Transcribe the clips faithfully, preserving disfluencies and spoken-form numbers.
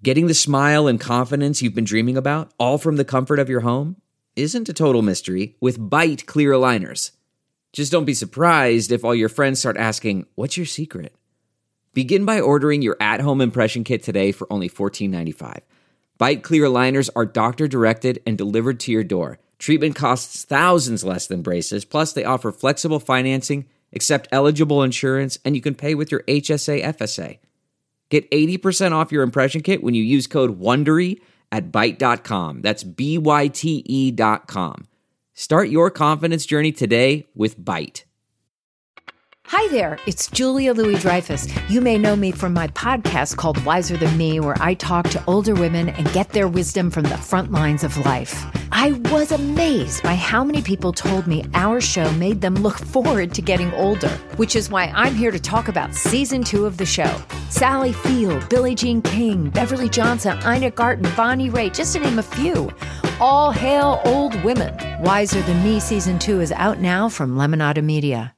Getting the smile and confidence you've been dreaming about, all from the comfort of your home, isn't a total mystery with Byte clear aligners. Just don't be surprised if all your friends start asking, "What's your secret?" Begin by ordering your at-home impression kit today for only fourteen ninety-five. Byte clear aligners are doctor-directed and delivered to your door. Treatment costs thousands less than braces, plus they offer flexible financing, accept eligible insurance, and you can pay with your H S A F S A. Get eighty percent off your impression kit when you use code WONDERY at byte dot com. That's B Y T E dot com. Start your confidence journey today with Byte. Hi there, it's Julia Louis-Dreyfus. You may know me from my podcast called Wiser Than Me, where I talk to older women and get their wisdom from the front lines of life. I was amazed by how many people told me our show made them look forward to getting older, which is why I'm here to talk about season two of the show. Sally Field, Billie Jean King, Beverly Johnson, Ina Garten, Bonnie Raitt, just to name a few. All hail old women. Wiser Than Me season two is out now from Lemonada Media.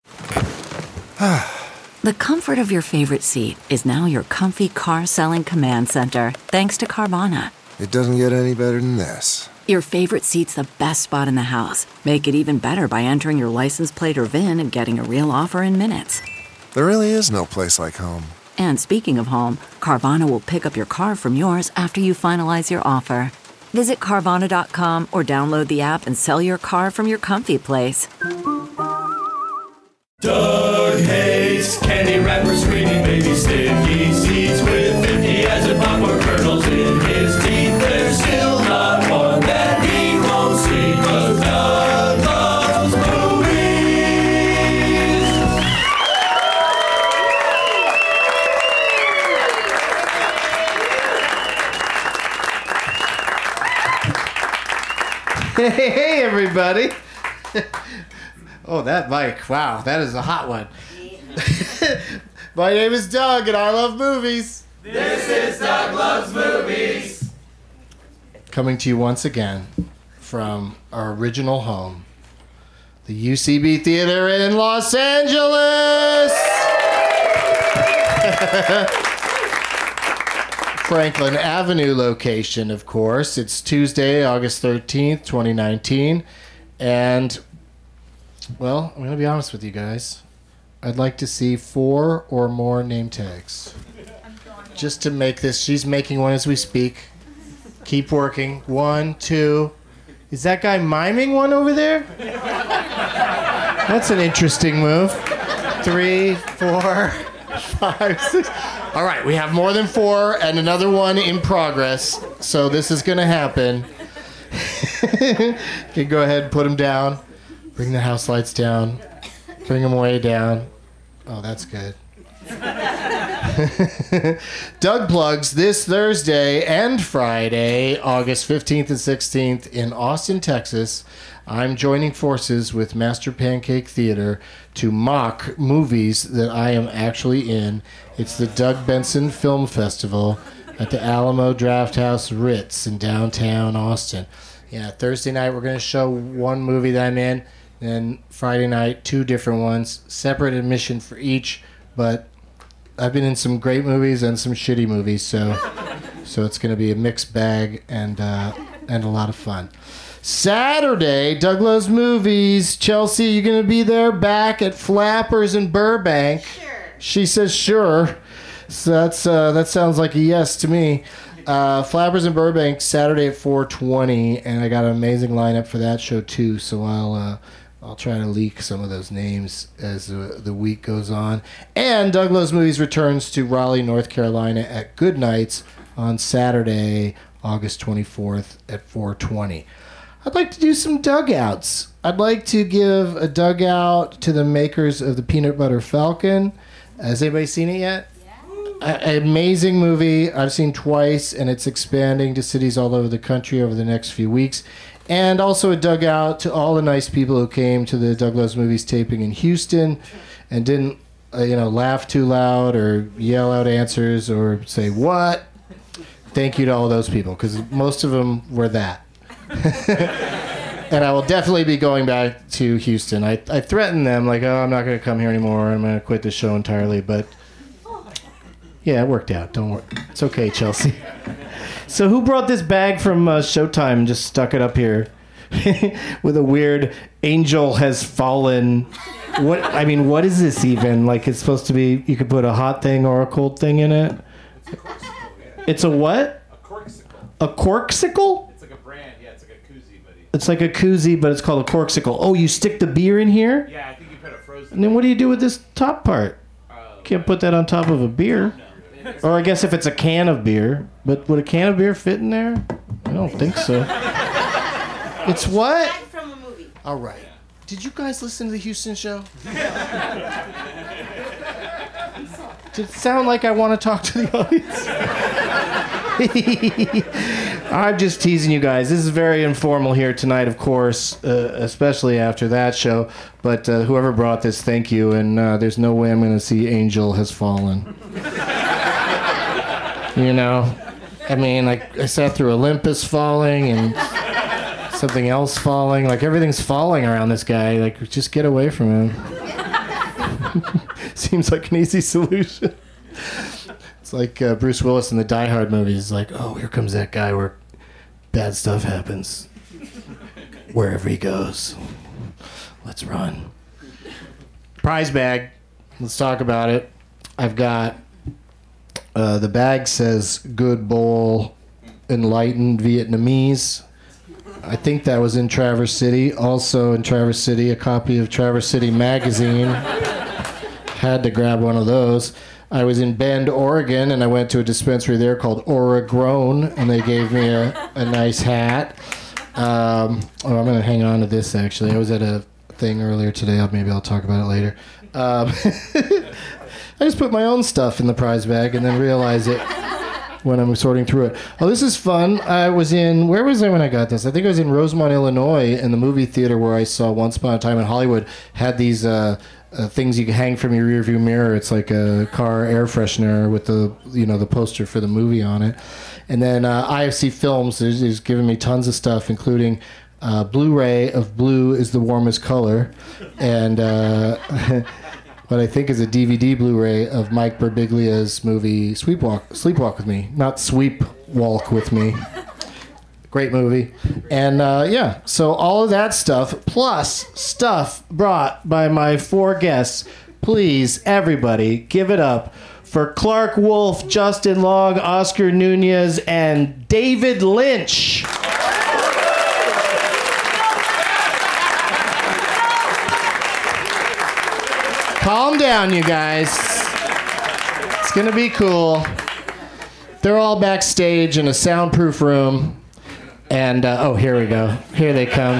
The comfort of your favorite seat is now your comfy car-selling command center, thanks to Carvana. It doesn't get any better than this. Your favorite seat's the best spot in the house. Make it even better by entering your license plate or V I N and getting a real offer in minutes. There really is no place like home. And speaking of home, Carvana will pick up your car from yours after you finalize your offer. Visit Carvana dot com or download the app and sell your car from your comfy place. Doug hates candy wrappers, screaming baby sticky seeds with fifty as a popcorn kernels in his teeth. There's still not one that he won't see, 'cause Doug loves movies. Hey, hey, everybody. Oh, that mic. Wow, that is a hot one. My name is Doug, and I love movies. This is Doug Loves Movies. Coming to you once again from our original home, the U C B Theater in Los Angeles. Franklin Avenue location, of course. It's Tuesday, August thirteenth, twenty nineteen. And, well, I'm going to be honest with you guys. I'd like to see four or more name tags. Just to make this. She's making one as we speak. Keep working. One, two. Is that guy miming one over there? That's an interesting move. Three, four, five, six. All right, we have more than four and another one in progress. So this is going to happen. You go ahead and put them down. Bring the house lights down. Bring them way down. Oh, that's good. Doug Plugs this Thursday and Friday, August fifteenth and sixteenth in Austin, Texas. I'm joining forces with Master Pancake Theater to mock movies that I am actually in. It's the Doug Benson Film Festival at the Alamo Drafthouse Ritz in downtown Austin. Yeah, Thursday night we're going to show one movie that I'm in. Then Friday night, two different ones. Separate admission for each, but I've been in some great movies and some shitty movies, so so it's going to be a mixed bag and uh, and a lot of fun. Saturday, Doug Loves Movies. Chelsea, you going to be there back at Flappers in Burbank? Sure. She says sure. So that's uh, that sounds like a yes to me. Uh, Flappers in Burbank, Saturday at four twenty, and I got an amazing lineup for that show too, so I'll... Uh, I'll try to leak some of those names as uh, the week goes on. And Doug Loves Movies returns to Raleigh, North Carolina at Good Nights on Saturday, August twenty-fourth at four twenty. I'd like to do some dugouts. I'd like to give a dugout to the makers of the Peanut Butter Falcon. Has anybody seen it yet? Yeah. An amazing movie I've seen twice, and it's expanding to cities all over the country over the next few weeks. And also a dugout to all the nice people who came to the Doug Loves Movies taping in Houston and didn't, uh, you know, laugh too loud or yell out answers or say, what? Thank you to all those people, because most of them were that. And I will definitely be going back to Houston. I, I threatened them, like, oh, I'm not going to come here anymore. I'm going to quit the show entirely. But, Yeah, it worked out. Don't worry. It's okay, Chelsea. So who brought this bag from uh, Showtime and just stuck it up here with a weird angel has fallen? What I mean, what is this even? Like, it's supposed to be, you could put a hot thing or a cold thing in it? It's a corksicle, yeah. It's a what? A corksicle. A corksicle? It's like a brand, yeah, it's like a koozie, buddy. It's like a koozie, but it's called a corksicle. Oh, you stick the beer in here? Yeah, I think you put a frozen. And then what do you do with this top part? Uh, Can't put that on top of a beer. No. Or I guess if it's a can of beer. But would a can of beer fit in there? I don't think so. It's what? From a movie. All right. Did you guys listen to the Houston show? Did it sound like I want to talk to the audience? I'm just teasing you guys. This is very informal here tonight, of course, uh, especially after that show. But uh, whoever brought this, thank you. And uh, there's no way I'm going to see Angel Has Fallen. You know? I mean, like, I sat through Olympus falling and something else falling. Like, everything's falling around this guy. Like, just get away from him. Seems like an easy solution. It's like uh, Bruce Willis in the Die Hard movies. Like, oh, here comes that guy where bad stuff happens. Wherever he goes. Let's run. Prize bag. Let's talk about it. I've got... Uh, the bag says Good Bowl Enlightened Vietnamese. I think that was in Traverse City. Also in Traverse City, a copy of Traverse City Magazine. Had to grab one of those. I was in Bend, Oregon, and I went to a dispensary there called Aura Grown, and they gave me a, a nice hat. Um, oh, I'm going to hang on to this, actually. I was at a thing earlier today. Maybe I'll talk about it later. Um, I just put my own stuff in the prize bag and then realize it when I'm sorting through it. Oh, this is fun. I was in, where was I when I got this? I think I was in Rosemont, Illinois, in the movie theater where I saw Once Upon a Time in Hollywood had these uh, uh, things you can hang from your rearview mirror. It's like a car air freshener with the, you know, the poster for the movie on it. And then uh, I F C Films is, is giving me tons of stuff, including uh, Blu-ray of Blue is the Warmest Color. And... Uh, what I think is a D V D Blu-ray of Mike Birbiglia's movie Sleepwalk, Sleepwalk with Me, not Sweep Walk with Me. Great movie. And uh, yeah, so all of that stuff, plus stuff brought by my four guests. Please, everybody, give it up for Clark Wolf, Justin Long, Oscar Nunez, and David Lynch. Calm down, you guys. It's going to be cool. They're all backstage in a soundproof room. And, uh, oh, here we go. Here they come.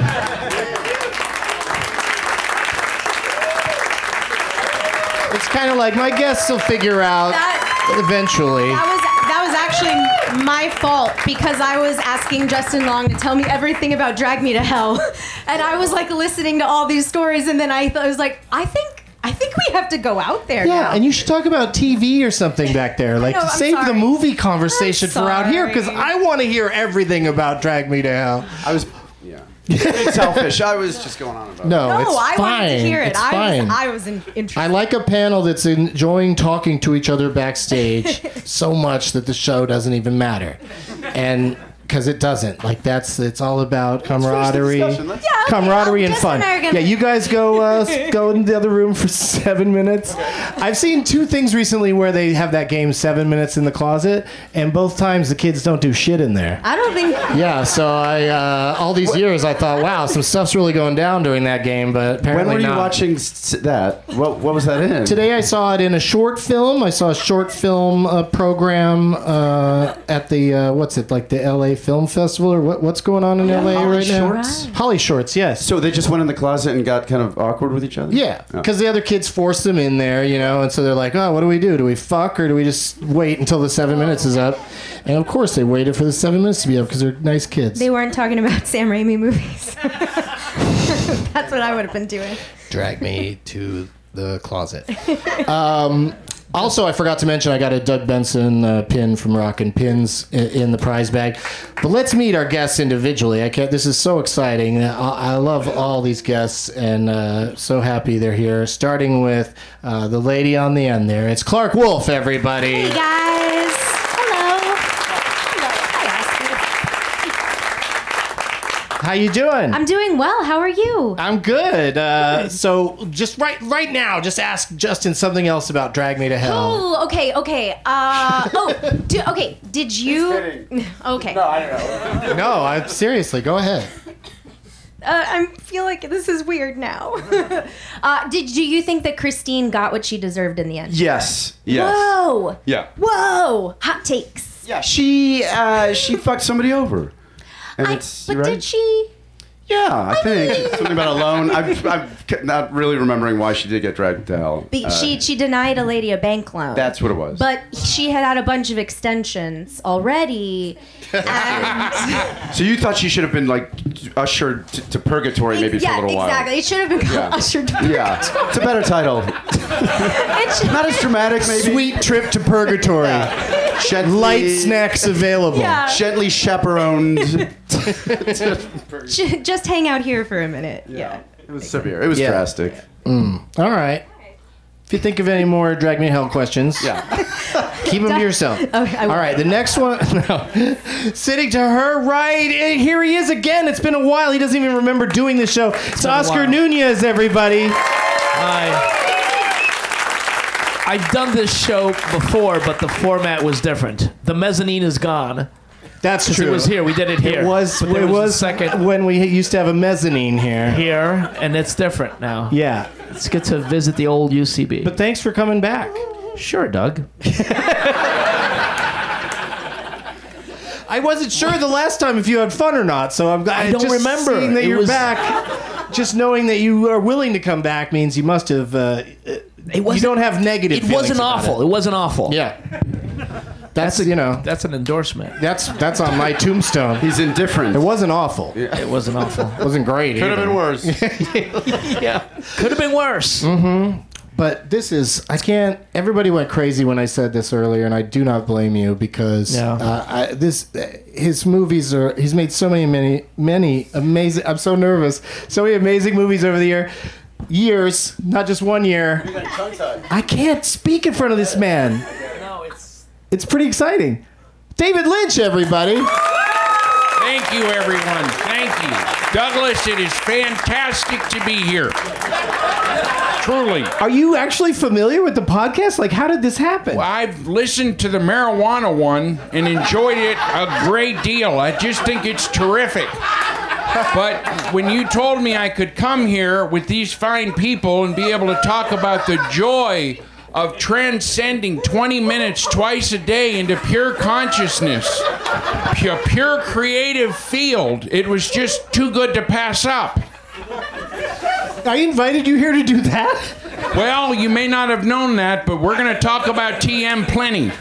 It's kind of like my guests will figure out that, eventually. That was, that was actually my fault because I was asking Justin Long to tell me everything about Drag Me to Hell. And I was, like, listening to all these stories. And then I, th- I was like, I think... I think we have to go out there yeah, now. And you should talk about T V or something back there. Like, know, to save sorry. the movie conversation I'm for out here, sorry. because I want to hear everything about Drag Me to Hell. I was, yeah. It's selfish. I was just going on about no, it. No, it's I fine. wanted to hear it. It's I fine. was, I was in, interested. I like a panel that's enjoying talking to each other backstage so much that the show doesn't even matter. And... because it doesn't. Like, that's, it's all about camaraderie. Yeah, okay, camaraderie oh, and just fun. American. Yeah, you guys go uh, go in the other room for seven minutes. I've seen two things recently where they have that game, Seven Minutes in the Closet, and both times the kids don't do shit in there. I don't think... Yeah, so I, uh, all these years I thought, wow, some stuff's really going down during that game, but apparently When were you not. watching s- that? What What was that in? Today I saw it in a short film. I saw a short film uh, program uh, at the, uh, what's it, like the L A Film Festival, or what, what's going on in L A Holly right now? Shorts? Holly Shorts, yes. So they just went in the closet and got kind of awkward with each other? Yeah, Oh. because the other kids forced them in there, you know, and so they're like, oh, what do we do? Do we fuck, or do we just wait until the seven minutes is up? And of course they waited for the seven minutes to be up because they're nice kids. They weren't talking about Sam Raimi movies. That's what I would have been doing. Drag me to the closet. um, Also, I forgot to mention I got a Doug Benson uh, pin from Rockin' Pins in, in the prize bag. But let's meet our guests individually. I can't, this is so exciting. I, I love all these guests and uh, so happy they're here. Starting with uh, the lady on the end there. It's Clark Wolf, everybody. Hey, guys. Hello. How you doing? I'm doing well. How are you? I'm good. Uh, so just right right now, just ask Justin something else about Drag Me to Hell. Oh, okay, okay. Uh, oh, do, okay. Did you? Okay. No, I don't know. No, I seriously, go ahead. Uh, I feel like this is weird now. uh, did do you think that Christine got what she deserved in the end? Yes. Yes. Whoa. Yeah. Whoa. Hot takes. Yeah. She uh, she fucked somebody over. And I, it's, but right? did she? Yeah, I think something about a loan. I'm, I'm not really remembering why she did get dragged to hell. Be, Uh, she she denied a lady a bank loan. That's what it was. But she had had a bunch of extensions already. And So you thought she should have been like ushered to, to purgatory maybe yeah, for a little while? exactly. It should have been called Yeah. Ushered to Purgatory. Yeah, it's a better title. It should- Not as dramatic, maybe. Sweet trip to purgatory. Gently, Light snacks available. Yeah. Gently chaperoned. J- Just hang out here for a minute. Yeah. It was severe. It was Yeah. drastic. All right. If you think of any more Drag Me to Hell questions, Yeah. keep them to yourself. Okay, I All will. right, the next one. No. Sitting to her right, eh, here he is again. It's been a while. He doesn't even remember doing the show. It's been a Oscar while. Nunez, everybody. Hi. I've done this show before, but the format was different. The mezzanine is gone. That's Because true. it was here. We did it here. It was. But there It was a was second when we used to have a mezzanine here. here, and it's different now. Yeah. Let's get to visit the old U C B. But thanks for coming back. Sure, Doug. I wasn't sure the last time if you had fun or not, so I'm glad. I don't just remember. Seeing that It you're was- back, just knowing that you are willing to come back means you must have. Uh, It wasn't, you don't have negative. It feelings wasn't about awful. It. wasn't awful. Yeah. That's, you know That's an endorsement. that's that's on my tombstone. He's indifferent. It wasn't awful. It It wasn't awful. wasn't great. Could have either. been worse. Yeah. Could have been worse. But this is, I can't, everybody went crazy when I said this earlier, and I do not blame you because Yeah. uh, I, this, his movies are, he's made so many, many, many amazing, I'm so nervous, so many amazing movies over the year, years, not just one year. I can't speak in front of this man. No, it's. It's pretty exciting. David Lynch, everybody. Thank you, everyone. Thank you. Douglas, it is fantastic to be here. Truly. Are you actually familiar with the podcast? Like, how did this happen? I've listened to the marijuana one and enjoyed it a great deal. I just think it's terrific. But when you told me I could come here with these fine people and be able to talk about the joy of transcending twenty minutes twice a day into pure consciousness, pure, pure creative field, it was just too good to pass up. I invited you here to do that? Well, you may not have known that, but we're going to talk about T M plenty.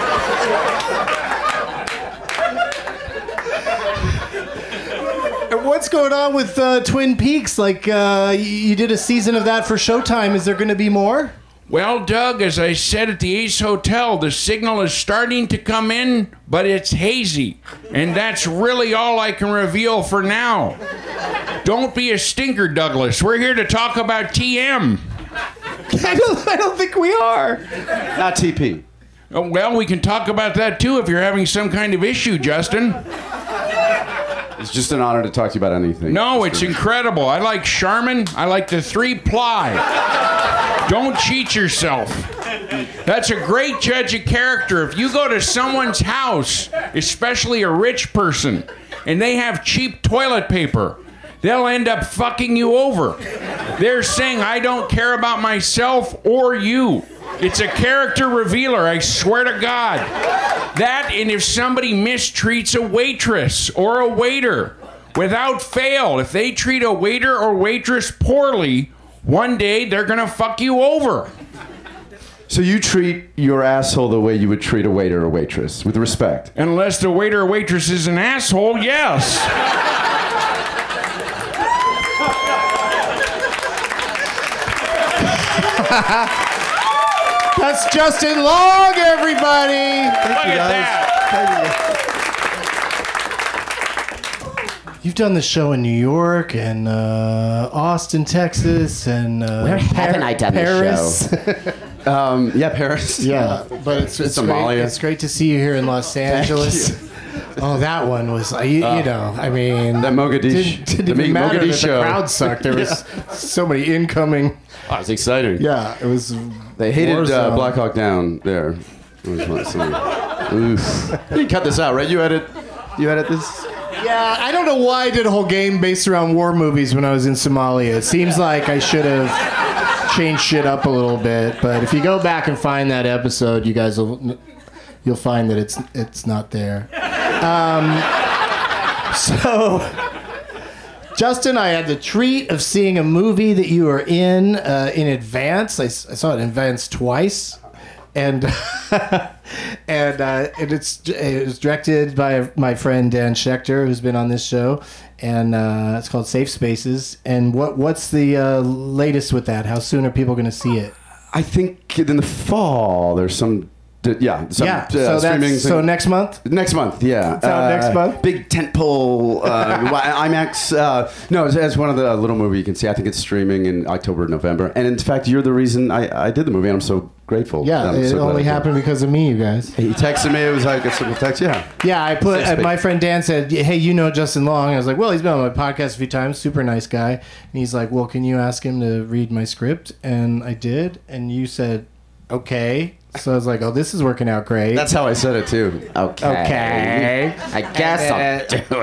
And what's going on with uh, Twin Peaks? Like, uh, y- you did a season of that for Showtime. Is there going to be more? Well, Doug, as I said at the Ace Hotel, the signal is starting to come in, but it's hazy. And that's really all I can reveal for now. Don't be a stinker, Douglas. We're here to talk about T M. I don't, I don't think we are. Not T P. Oh, well, we can talk about that too if you're having some kind of issue, Justin. It's just an honor to talk to you about anything. No, it's incredible. I like Charmin. I like the three ply. Don't cheat yourself. That's a great judge of character. If you go to someone's house, especially a rich person, and they have cheap toilet paper, they'll end up fucking you over. They're saying, I don't care about myself or you. It's a character revealer, I swear to God. That, and if somebody mistreats a waitress or a waiter, without fail, if they treat a waiter or waitress poorly, one day they're gonna fuck you over. So you treat your asshole the way you would treat a waiter or waitress, with respect. Unless the waiter or waitress is an asshole, yes. That's Justin Long, everybody. Look at that. You've done the show in New York and uh, Austin, Texas, and uh, Where haven't I done Paris. this show? um, yeah, Paris. Yeah, but it's it's Somalia. great, it's great to see you here in Los Angeles. Oh, you. One was uh, you, uh, you know, I mean, that Mogadishu, didn't, didn't the even matter Mogadishu that show. the crowd sucked. There was yeah. so many incoming. Oh, it's exciting. Yeah, it was. They hated uh, Black Hawk Down there. Oof. You cut this out, right? You edit. You edit this. Yeah, I don't know why I did a whole game based around war movies when I was in Somalia. It seems like I should have changed shit up a little bit, but if you go back and find that episode, you guys will you'll find that it's it's not there. Um, so, Justin, I had the treat of seeing a movie that you were in uh, in advance. I, I saw it in advance twice. And and uh, and it's it was directed by my friend Dan Schechter, who's been on this show, and uh, it's called Safe Spaces. And what what's the uh, latest with that? How soon are people going to see it? I think in the fall there's some. Yeah, some, yeah. Uh, so streaming that's, so next month. Next month, yeah. It's out uh, next month. Big tentpole uh, IMAX. Uh, no, it's, it's one of the little movie you can see. I think it's streaming in October, November. And in fact, you're the reason I, I did the movie. And I'm so grateful. Yeah, I'm it so only happened because of me, you guys. He texted me. It was like a simple text. Yeah. Yeah, I put. Uh, my friend Dan said, "Hey, you know Justin Long?" I was like, "Well, he's been on my podcast a few times. Super nice guy." And he's like, "Well, can you ask him to read my script?" And I did. And you said, "Okay." So I was like, "Oh, this is working out great." That's how I said it too. Okay. Okay. I guess and, I'll do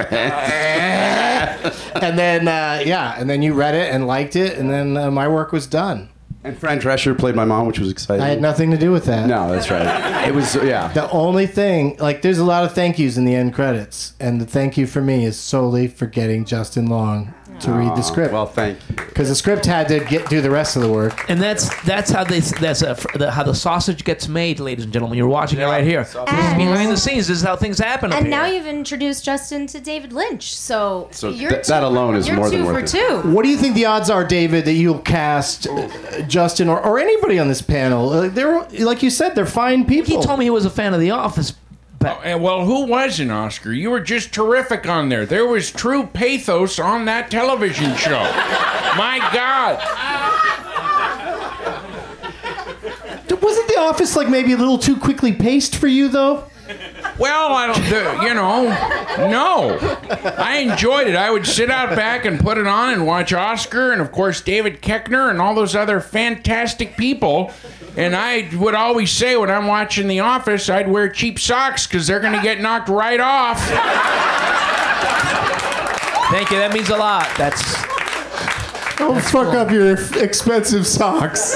it. And then, uh, yeah, and then you read it and liked it, and then uh, my work was done. And Fran Drescher played my mom, which was exciting. I had nothing to do with that. No, that's right. It was, yeah. The only thing, like, there's a lot of thank yous in the end credits, and the thank you for me is solely for getting Justin Long to Aww, read the script. Well, thank you. Because the script had to get do the rest of the work. And that's that's how they that's a, the, how the sausage gets made, ladies and gentlemen. You're watching it right here. This is behind the scenes. This is how things happen. And up here. now you've introduced Justin to David Lynch, so, So you're th- two, that alone is you're more two than for worth it. two. What do you think the odds are, David, that you'll cast uh, Justin or, or anybody on this panel? Uh, they're like you said, they're fine people. He told me he was a fan of The Office. Oh, and well, who wasn't, Oscar? You were just terrific on there. There was true pathos on that television show. My God. Wasn't The Office like maybe a little too quickly paced for you, though? Well, I don't, the, you know, no. I enjoyed it. I would sit out back and put it on and watch Oscar and, of course, David Koechner and all those other fantastic people. And I would always say when I'm watching The Office, I'd wear cheap socks because they're going to get knocked right off. Thank you. That means a lot. That's. Don't That's fuck cool. up your expensive socks.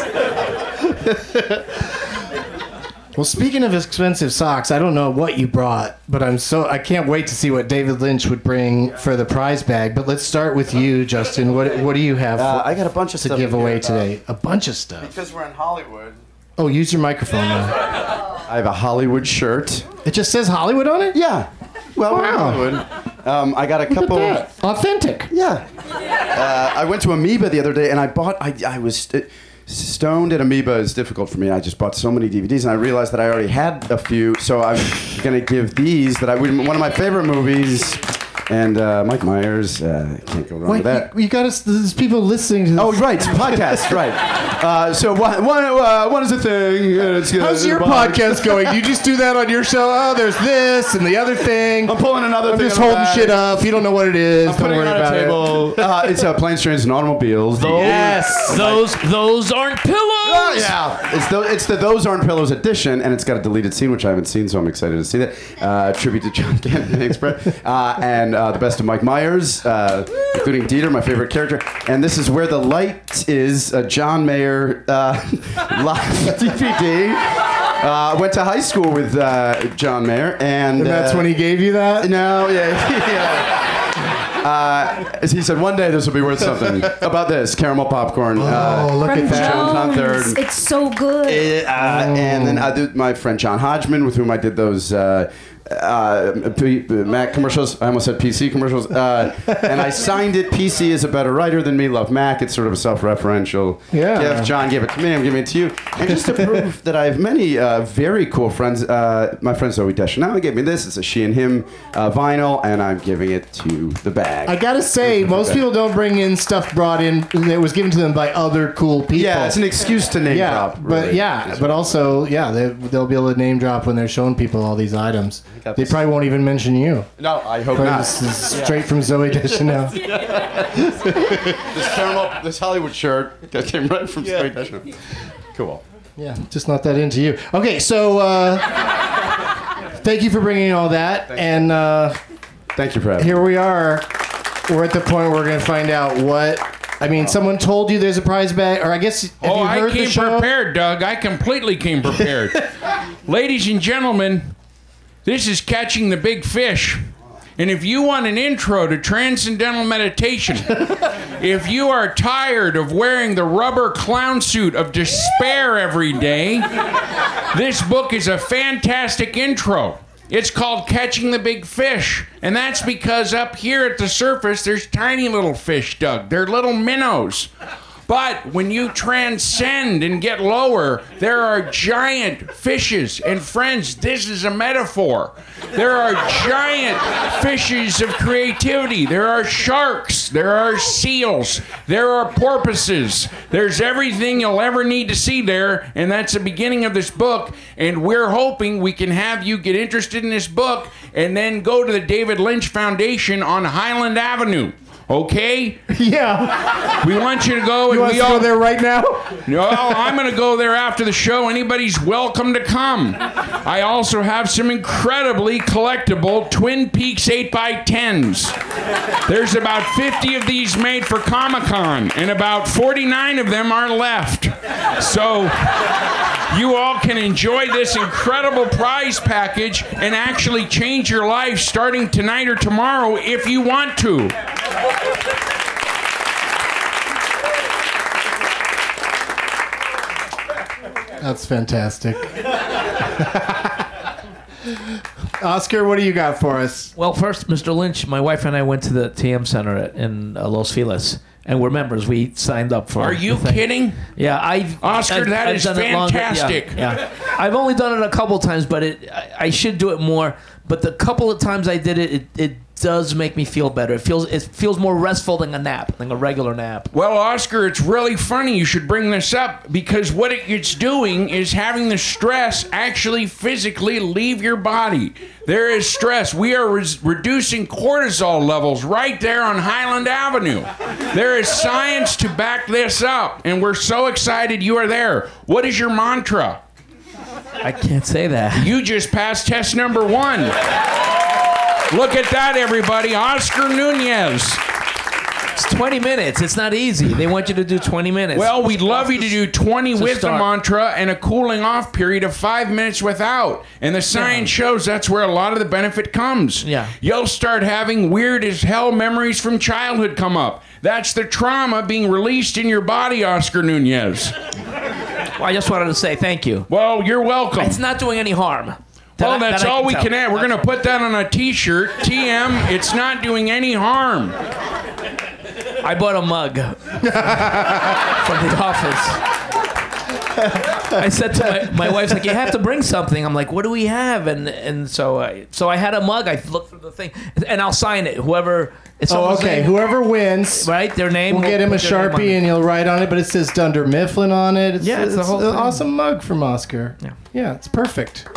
Well, speaking of expensive socks, I don't know what you brought, but I'm so I can't wait to see what David Lynch would bring for the prize bag. But let's start with you, Justin. What what do you have Uh, for, I got a bunch of to stuff give in away here, today? A bunch of stuff. Because we're in Hollywood. Oh, use your microphone now. I have a Hollywood shirt. It just says Hollywood on it? Yeah. Well, we're in Wow. Hollywood. Um, I got a Look at couple. that. Authentic. Yeah. Uh, I went to Amoeba the other day, and I bought. I, I was st- stoned at Amoeba is difficult for me. I just bought so many D V Ds, and I realized that I already had a few. So I'm gonna give these that I one of my favorite movies. And uh, Mike Myers, uh, can't go wrong Wait, with that. you, you got us. There's people listening to this. Oh, right, podcast, right. Uh, so one, one, uh, one is a thing. Uh, it's, uh, How's your about- podcast going? Do you just do that on your show? Oh, there's this and the other thing. I'm pulling another I'm thing. just on the holding back. shit up. You don't know what it is. I'm Don't putting worry it on about a table. Uh, it's uh, Planes, Trains, and Automobiles. Those, Yes. those, those aren't pillows. Oh, yeah, it's the it's the Those Aren't Pillows edition, and it's got a deleted scene which I haven't seen, so I'm excited to see that. Uh, tribute to John Candy Express, uh, and uh, the best of Mike Myers, uh, including Dieter, my favorite character. And this is Where the Light Is, a John Mayer uh, live D V D. Uh, went to high school with uh, John Mayer, and, And that's uh, when he gave you that? No, yeah, yeah. Uh, as he said, one day this will be worth something. About this caramel popcorn. Oh, uh, look From at that. Jones on third. Jones. It's so good. Uh, and then I did my friend John Hodgman, with whom I did those uh, uh, P- Mac commercials. I almost said P C commercials. Uh, and I signed it. P C is a better writer than me. Love Mac. It's sort of a self-referential Yeah. gift. John gave it to me. I'm giving it to you. And just to prove that I have many uh, very cool friends. Uh, my friend Zoe Deschanel gave me this. It's a She and Him uh, vinyl, and I'm giving it to the bag. I gotta say, most people don't bring in stuff brought in that was given to them by other cool people. Yeah, it's an excuse to name yeah, drop. but really. yeah, but also, yeah, they, they'll be able to name drop when they're showing people all these items. They probably won't even mention you. No, I hope But not. This is straight from Zoe Deschanel. This caramel, this Hollywood shirt that came right from Zoe Deschanel. Cool. Yeah, just not that into you. Okay, so uh, thank you for bringing all that, and uh, thank you for having me. Here we are. We're at the point where we're going to find out what. I mean, someone told you there's a prize bag, or I guess have Oh, you heard I came the show? prepared, Doug. I completely came prepared. Ladies and gentlemen, this is Catching the Big Fish. And if you want an intro to Transcendental Meditation, if you are tired of wearing the rubber clown suit of despair every day, this book is a fantastic intro. It's called Catching the Big Fish. And that's because up here at the surface, there's tiny little fish, Doug. They're little minnows. But when you transcend and get lower, there are giant fishes. And friends, this is a metaphor. There are giant fishes of creativity. There are sharks. There are seals. There are porpoises. There's everything you'll ever need to see there. And that's the beginning of this book. And we're hoping we can have you get interested in this book and then go to the David Lynch Foundation on Highland Avenue. Okay? Yeah. We want you to go. You and want we us to all go there right now? No, I'm going to go there after the show. Anybody's welcome to come. I also have some incredibly collectible Twin Peaks eight by tens. There's about fifty of these made for Comic-Con, and about forty-nine of them are left. So you all can enjoy this incredible prize package and actually change your life starting tonight or tomorrow if you want to. That's fantastic. Oscar, what do you got for us? Well, first, Mister Lynch, my wife and I went to the T M Center at, in uh, Los Feliz, and we're members. We signed up for. Are you the thing. kidding? Yeah, I've Oscar, I've, that I've is done it longer. fantastic. Yeah, yeah. I've only done it a couple times, but it I, I should do it more. But the couple of times I did it, it, it does make me feel better. It feels it feels more restful than a nap, than a regular nap. Well, Oscar, it's really funny you should bring this up because what it, it's doing is having the stress actually physically leave your body. There is stress. We are res- reducing cortisol levels right there on Highland Avenue. There is science to back this up, and we're so excited you are there. What is your mantra? I can't say that. You just passed test number one. Look at that, everybody. Oscar Nunez. It's twenty minutes. It's not easy. They want you to do twenty minutes. Well, we'd love you to do twenty To with the start. mantra and a cooling off period of five minutes without. And the science shows that's where a lot of the benefit comes. Yeah. You'll start having weird as hell memories from childhood come up. That's the trauma being released in your body, Oscar Nunez. Well, I just wanted to say thank you. Well, you're welcome. It's not doing any harm. That Well, I- that's that I all we tell. can add. We're going to put that on a T-shirt. T M, it's not doing any harm. I bought a mug from the office. I said to my, my wife's like, you have to bring something. I'm like, what do we have? And and so I so I had a mug. I looked through the thing, and I'll sign it. Whoever. It's Oh, someone's okay. name, Whoever wins, right? Their name. we'll get him a put their name on Sharpie it. and he'll write on it, but it says Dunder Mifflin on it. It's, Yeah, it's the whole an thing. awesome mug from Oscar. Yeah. Yeah, it's perfect.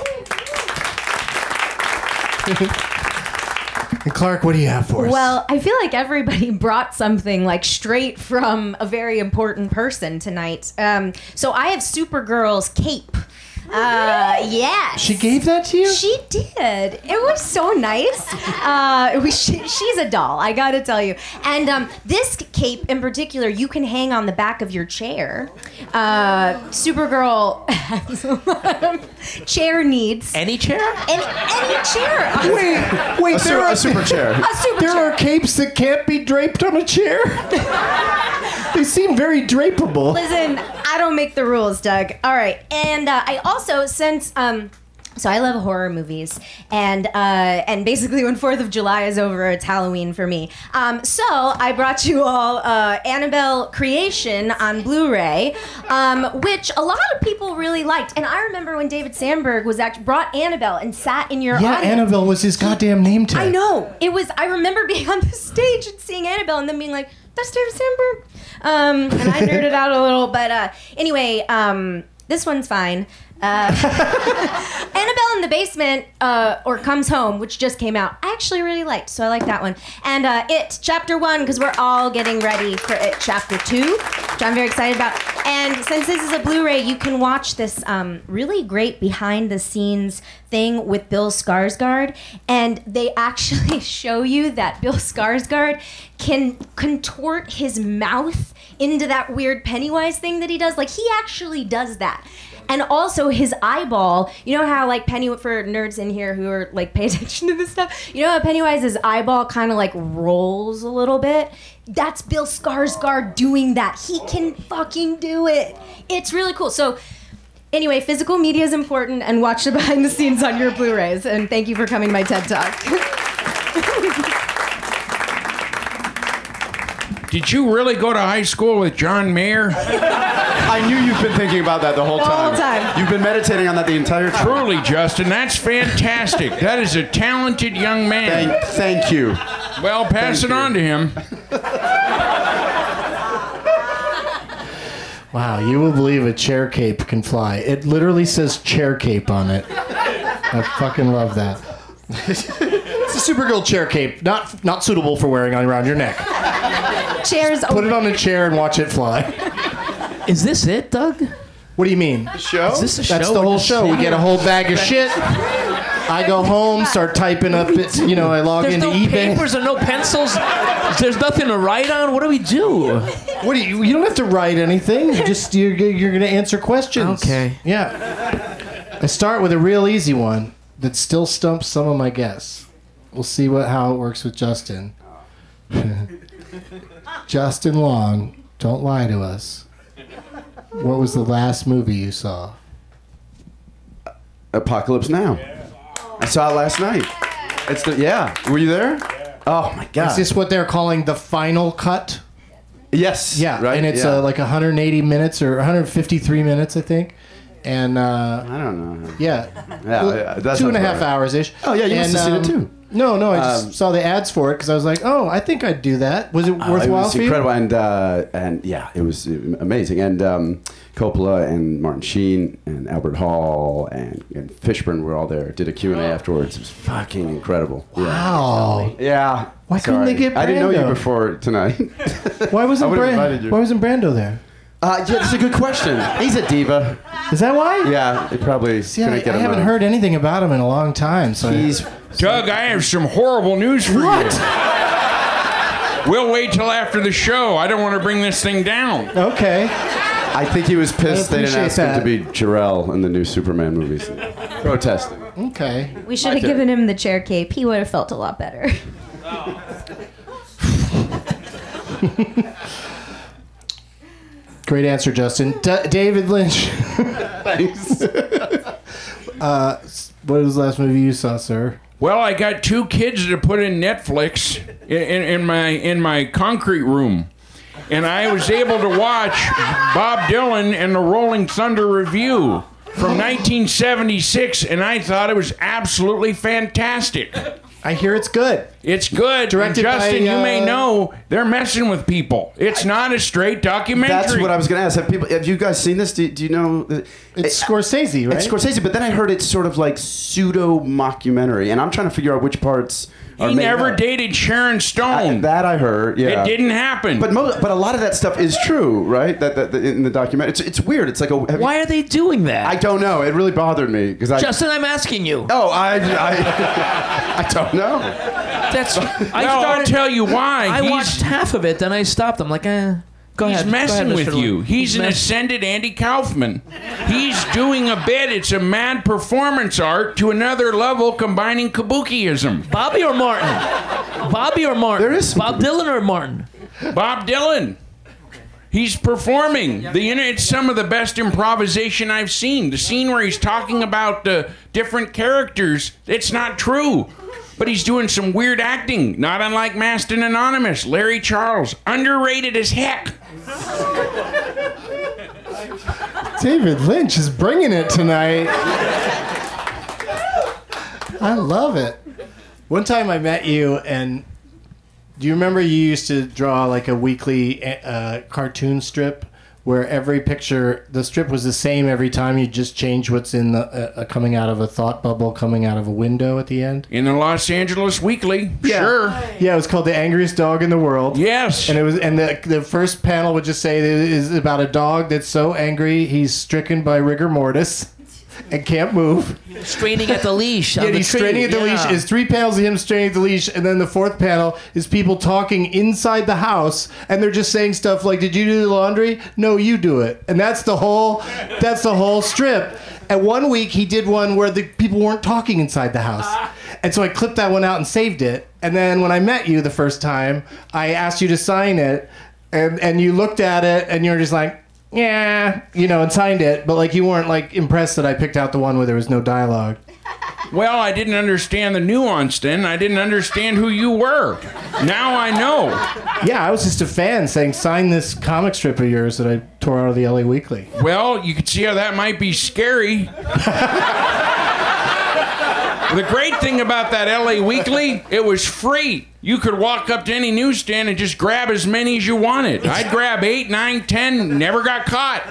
And Clark, what do you have for us? Well, I feel like everybody brought something like straight from a very important person tonight. Um, so I have Supergirl's cape. Uh, yes. She gave that to you? She did. It was so nice. Uh, we, she, she's a doll, I gotta tell you. And um, this cape in particular, you can hang on the back of your chair. Uh, Supergirl has a lot of chair needs. Any chair? Any, any chair. Wait, wait, A, su- there are a super chair. A super there chair. are capes that can't be draped on a chair. They seem very drapeable. Listen, I don't make the rules, Doug. All right. And uh, I also, since um, So I love horror movies, and uh, and basically when Fourth of July is over, it's Halloween for me. Um, so I brought you all uh, Annabelle Creation on Blu-ray, um, which a lot of people really liked. And I remember when David Sandberg was actually brought Annabelle and sat in your Yeah, audience. Annabelle was his goddamn name tag. I know. It was. I remember being on the stage and seeing Annabelle, and then being like, "That's David Sandberg," um, and I nerded out a little. But uh, anyway, um, this one's fine. Uh, Annabelle in the Basement, uh, or Comes Home, which just came out, I actually really liked, so I like that one. And uh, It, Chapter one, because we're all getting ready for It, Chapter two, which I'm very excited about. And since this is a Blu-ray, you can watch this um, really great behind-the-scenes thing with Bill Skarsgård, and they actually show you that Bill Skarsgård can contort his mouth into that weird Pennywise thing that he does. Like, he actually does that. And also his eyeball, you know how like Penny, for nerds in here who are like pay attention to this stuff, you know how Pennywise's eyeball kind of like rolls a little bit? That's Bill Skarsgård doing that. He can fucking do it. It's really cool. So anyway, physical media is important, and watch the behind the scenes on your Blu-rays. And thank you for coming to my TED Talk. Did you really go to high school with John Mayer? I knew you've been thinking about that the whole The time. whole time. You've been meditating on that the entire time. Truly, Justin, that's fantastic. That is a talented young man. Thank, thank you. Well, pass Thank it you. on to him. Wow, you will believe a chair cape can fly. It literally says chair cape on it. I fucking love that. It's a Supergirl chair cape, not not suitable for wearing on around your neck. Chairs Put it on a chair and watch it fly. Is this it, Doug? What do you mean? Show? Is this a That's show? the We're whole just show. We sitting get a here? whole bag of shit. I go home, start typing up, it, you know, I log There's into no eBay. papers and no pencils. There's nothing to write on. What do we do? What do you? You don't have to write anything. You just you're you're gonna answer questions. Okay. Yeah. I start with a real easy one that still stumps some of my guests. We'll see what how it works with Justin. Justin Long, don't lie to us. What was the last movie you saw? Apocalypse Now. I saw it last night. It's the yeah. Were you there? Oh my god. Is this what they're calling the final cut? Yes. Yeah, Right. and it's yeah. uh, like one hundred eighty minutes or one hundred fifty-three minutes, I think. And uh, I don't know. yeah, Yeah, yeah, that two and a sounds half right. hours ish. Oh yeah, you and, must have seen it um, too. No, no, I just Um, saw the ads for it because I was like, oh, I think I'd do that. Was it Uh, worthwhile it was for incredible, you? and uh, and yeah, it was amazing. And um, Coppola and Martin Sheen and Albert Hall and, and Fishburne were all there. Did a Q and A afterwards. It was fucking incredible. Yeah. Wow. Yeah. Why couldn't Sorry. they get I didn't know you Brando? before tonight. Why wasn't I would've Brand- invited you. Why wasn't Brando there? Uh, yeah, that's a good question. He's a diva. Is that why? Yeah, they probably See, couldn't I, get I him haven't out. heard anything about him in a long time. So He's Doug, I have some horrible news for what? you. We'll wait till after the show. I don't want to bring this thing down. Okay. I think he was pissed I they didn't appreciate ask that. him to be Jor-El in the new Superman movies. Protesting. Okay. We should have Okay. given him the chair cape. He would have felt a lot better. Great answer, Justin. D- David Lynch. Thanks. uh, what was the last movie you saw, sir? Well, I got two kids to put in Netflix in, in, in my in my concrete room, and I was able to watch Bob Dylan and the Rolling Thunder Review from nineteen seventy-six, and I thought it was absolutely fantastic. I hear it's good. It's good. Directed and Justin, by, you may uh, know they're messing with people. It's not a straight documentary. That's what I was going to ask. Have people? Have you guys seen this? Do, do you know? that- It's it- Scorsese, right? It's Scorsese, but then I heard it's sort of like pseudo mockumentary, and I'm trying to figure out which parts are He made never up. dated Sharon I, Stone. that I heard. Yeah, It didn't happen. But mo- but a lot of that stuff is true, right? That, that, that in the documentary, it's it's weird. It's like a. have you- Why are they doing that? I don't know. It really bothered me because I. Justin, I'm asking you. Oh, I I, I don't know. That's. I well, I'll started. tell you why. I He's- watched half of it, then I stopped. I'm like, eh. Go He's ahead. Go messing ahead, with Mister you. Lin. He's an mess- ascended Andy Kaufman. He's doing a bit. It's a mad performance art to another level, combining kabukiism. Bobby or Martin? Bobby or Martin? There is some Bob Dylan or Martin? Bob Dylan. He's performing. The you know, it's some of the best improvisation I've seen. The scene where he's talking about the different characters, it's not true. But he's doing some weird acting, not unlike Masked and Anonymous. Larry Charles, underrated as heck. David Lynch is bringing it tonight. I love it. One time I met you, and do you remember you used to draw like a weekly uh, cartoon strip where every picture, the strip was the same every time, you just change what's in the uh, coming out of a thought bubble, coming out of a window at the end? In the Los Angeles Weekly, yeah. Sure. Yeah, it was called The Angriest Dog in the World. Yes. And it was, and the the first panel would just say that it is about a dog that's so angry he's stricken by rigor mortis and can't move. Straining at the leash. Yeah, on the he's tree. straining at the Yeah. leash. It's three panels of him straining at the leash, and then the fourth panel is people talking inside the house, and they're just saying stuff like, "Did you do the laundry? No, you do it." And that's the whole, that's the whole strip. And one week he did one where the people weren't talking inside the house, and so I clipped that one out and saved it. And then when I met you the first time, I asked you to sign it, and and you looked at it, and you were just like, yeah, you know, and signed it, but like you weren't like impressed that I picked out the one where there was no dialogue. Well, I didn't understand the nuance then. I didn't understand who you were. Now I know. Yeah, I was just a fan saying, sign this comic strip of yours that I tore out of the L A Weekly. Well, you can see how that might be scary. The great thing about that L A Weekly, it was free. You could walk up to any newsstand and just grab as many as you wanted. I'd grab eight, nine, ten, never got caught.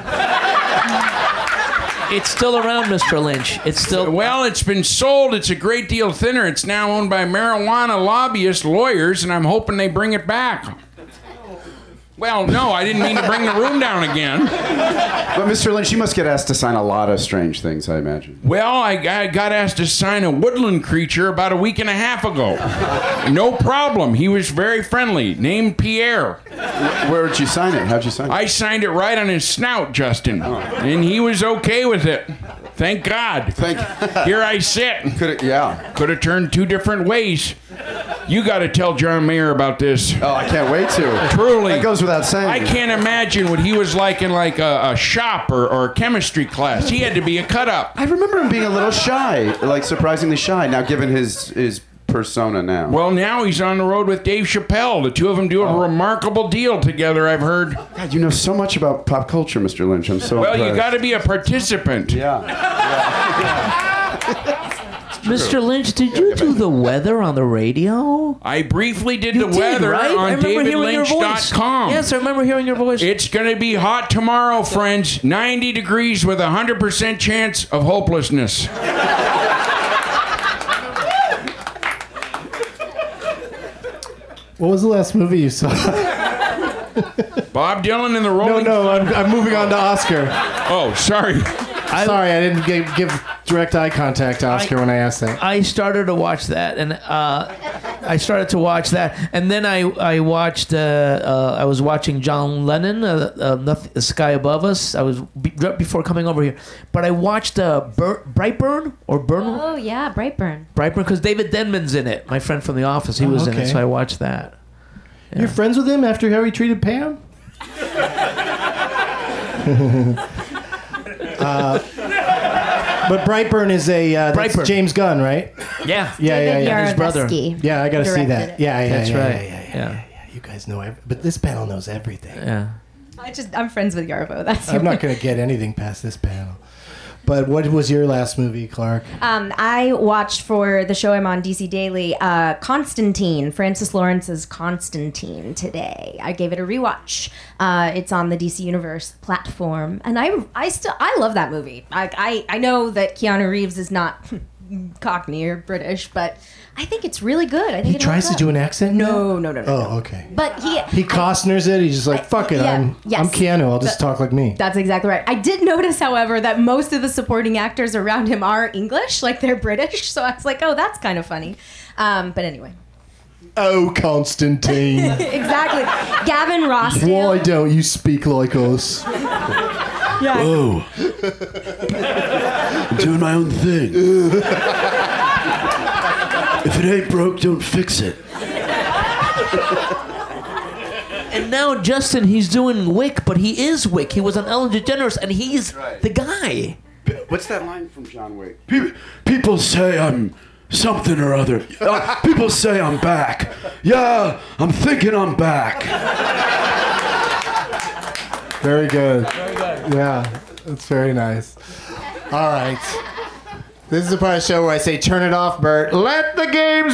It's still around, Mister Lynch. It's still... Well, it's been sold. It's a great deal thinner. It's now owned by marijuana lobbyist lawyers, and I'm hoping they bring it back. Well, no, I didn't mean to bring the room down again. But Mister Lynch, you must get asked to sign a lot of strange things, I imagine. Well, I, I got asked to sign a woodland creature about a week and a half ago. No problem. He was very friendly. Named Pierre. Where did you sign it? How'd you sign it? I signed it right on his snout, Justin. Oh. And he was okay with it. Thank God. Thank Here I sit. Could yeah. Could have turned two different ways. You got to tell John Mayer about this. Oh, I can't wait to. Truly. That goes without saying. I can't imagine what he was like in like a, a shop or, or a chemistry class. He had to be a cut-up. I remember him being a little shy, like surprisingly shy, now given his, his persona now. Well, now he's on the road with Dave Chappelle. The two of them do a oh. remarkable deal together, I've heard. God, you know so much about pop culture, Mister Lynch. I'm so Well, impressed. you got to be a participant. Yeah. yeah. Mister Lynch, did you do the weather on the radio? I briefly did you the did, weather right? on david lynch dot com. Yes, I remember hearing your voice. It's going to be hot tomorrow, friends. ninety degrees with a one hundred percent chance of hopelessness. What was the last movie you saw? Bob Dylan and the Rolling... No, no, I'm, I'm moving on to Oscar. Oh, sorry. I, Sorry, I didn't give, give direct eye contact to Oscar I, when I asked that. I started to watch that, and uh, I started to watch that, and then I I watched. Uh, uh, I was watching John Lennon, uh, uh, Nothing, The Sky Above Us. I was be, right before coming over here, but I watched uh, Bur- Brightburn or Burn. Oh yeah, Brightburn. Brightburn, because David Denman's in it. My friend from the office, he oh, was okay. in it, so I watched that. Yeah. You're friends with him after how he treated Pam? uh, But Brightburn is a uh, that's Brightburn. James Gunn, right? Yeah, yeah, yeah, yeah. His brother. Yeah, I got to see that. Yeah, yeah, That's yeah, right. yeah, yeah, yeah, Yeah. yeah, yeah. You guys know, every, but this panel knows everything. Yeah. I just I'm friends with Yarvo. That's I'm not going to get anything past this panel. But what was your last movie, Clark? Um, I watched for the show I'm on, D C Daily, uh, Constantine, Francis Lawrence's Constantine today. I gave it a rewatch. Uh, it's on the D C Universe platform, and I, I still, I love that movie. I, I, I know that Keanu Reeves is not Cockney or British, but I think it's really good. I think He it tries to holds do up. an accent? No, no, no, no. Oh, no. okay. But he He Costner's it. He's just like, I- fuck it. yeah, I'm yes. I'm Keanu. I'll just But- talk like me. That's exactly right. I did notice, however, that most of the supporting actors around him are English, like they're British. So I was like, oh, that's kind of funny. Um, but anyway. Oh, Constantine. Exactly. Gavin Rossdale. Why don't you speak like us? Yeah. Oh. I'm doing my own thing. If it ain't broke, don't fix it. And But now Justin, he's doing Wick, but he is Wick. He was on Ellen DeGeneres, and he's right. the guy. What's that line from John Wick? People, people say I'm something or other. Uh, people say I'm back. Yeah, I'm thinking I'm back. Very good. Very good. Yeah, that's very nice. All right. This is the part of the show where I say, turn it off, Bert. Let the games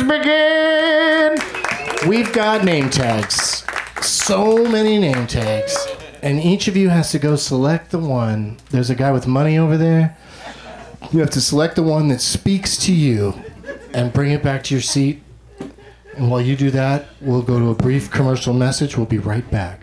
begin. We've got name tags. So many name tags. And each of you has to go select the one. There's a guy with money over there. You have to select the one that speaks to you and bring it back to your seat. And while you do that, we'll go to a brief commercial message. We'll be right back.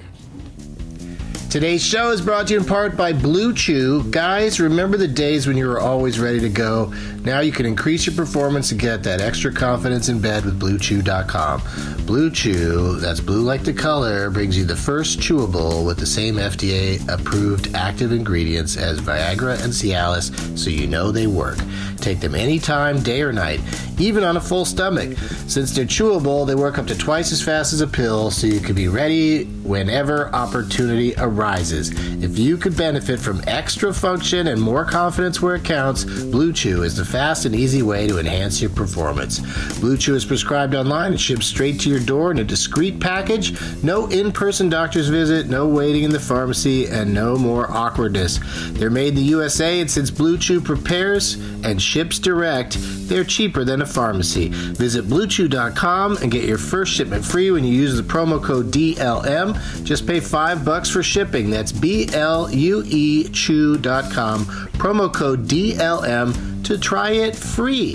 Today's show is brought to you in part by Blue Chew. Guys, remember the days when you were always ready to go? Now you can increase your performance and get that extra confidence in bed with Blue Chew dot com. Blue Chew, that's blue like the color, brings you the first chewable with the same F D A-approved active ingredients as Viagra and Cialis, so you know they work. Take them anytime, day or night, even on a full stomach. Since they're chewable, they work up to twice as fast as a pill, so you can be ready whenever opportunity arises. If you could benefit from extra function and more confidence where it counts, Blue Chew is the fast and easy way to enhance your performance. Blue Chew is prescribed online and shipped straight to your door in a discreet package. No in-person doctor's visit, no waiting in the pharmacy, and no more awkwardness. They're made in the U S A, and since Blue Chew prepares and ships direct, they're cheaper than a pharmacy. Visit Blue Chew dot com and get your first shipment free when you use the promo code D L M. Just pay five bucks for shipping. That's B L U E Chew dot com. Promo code D L M to try it free.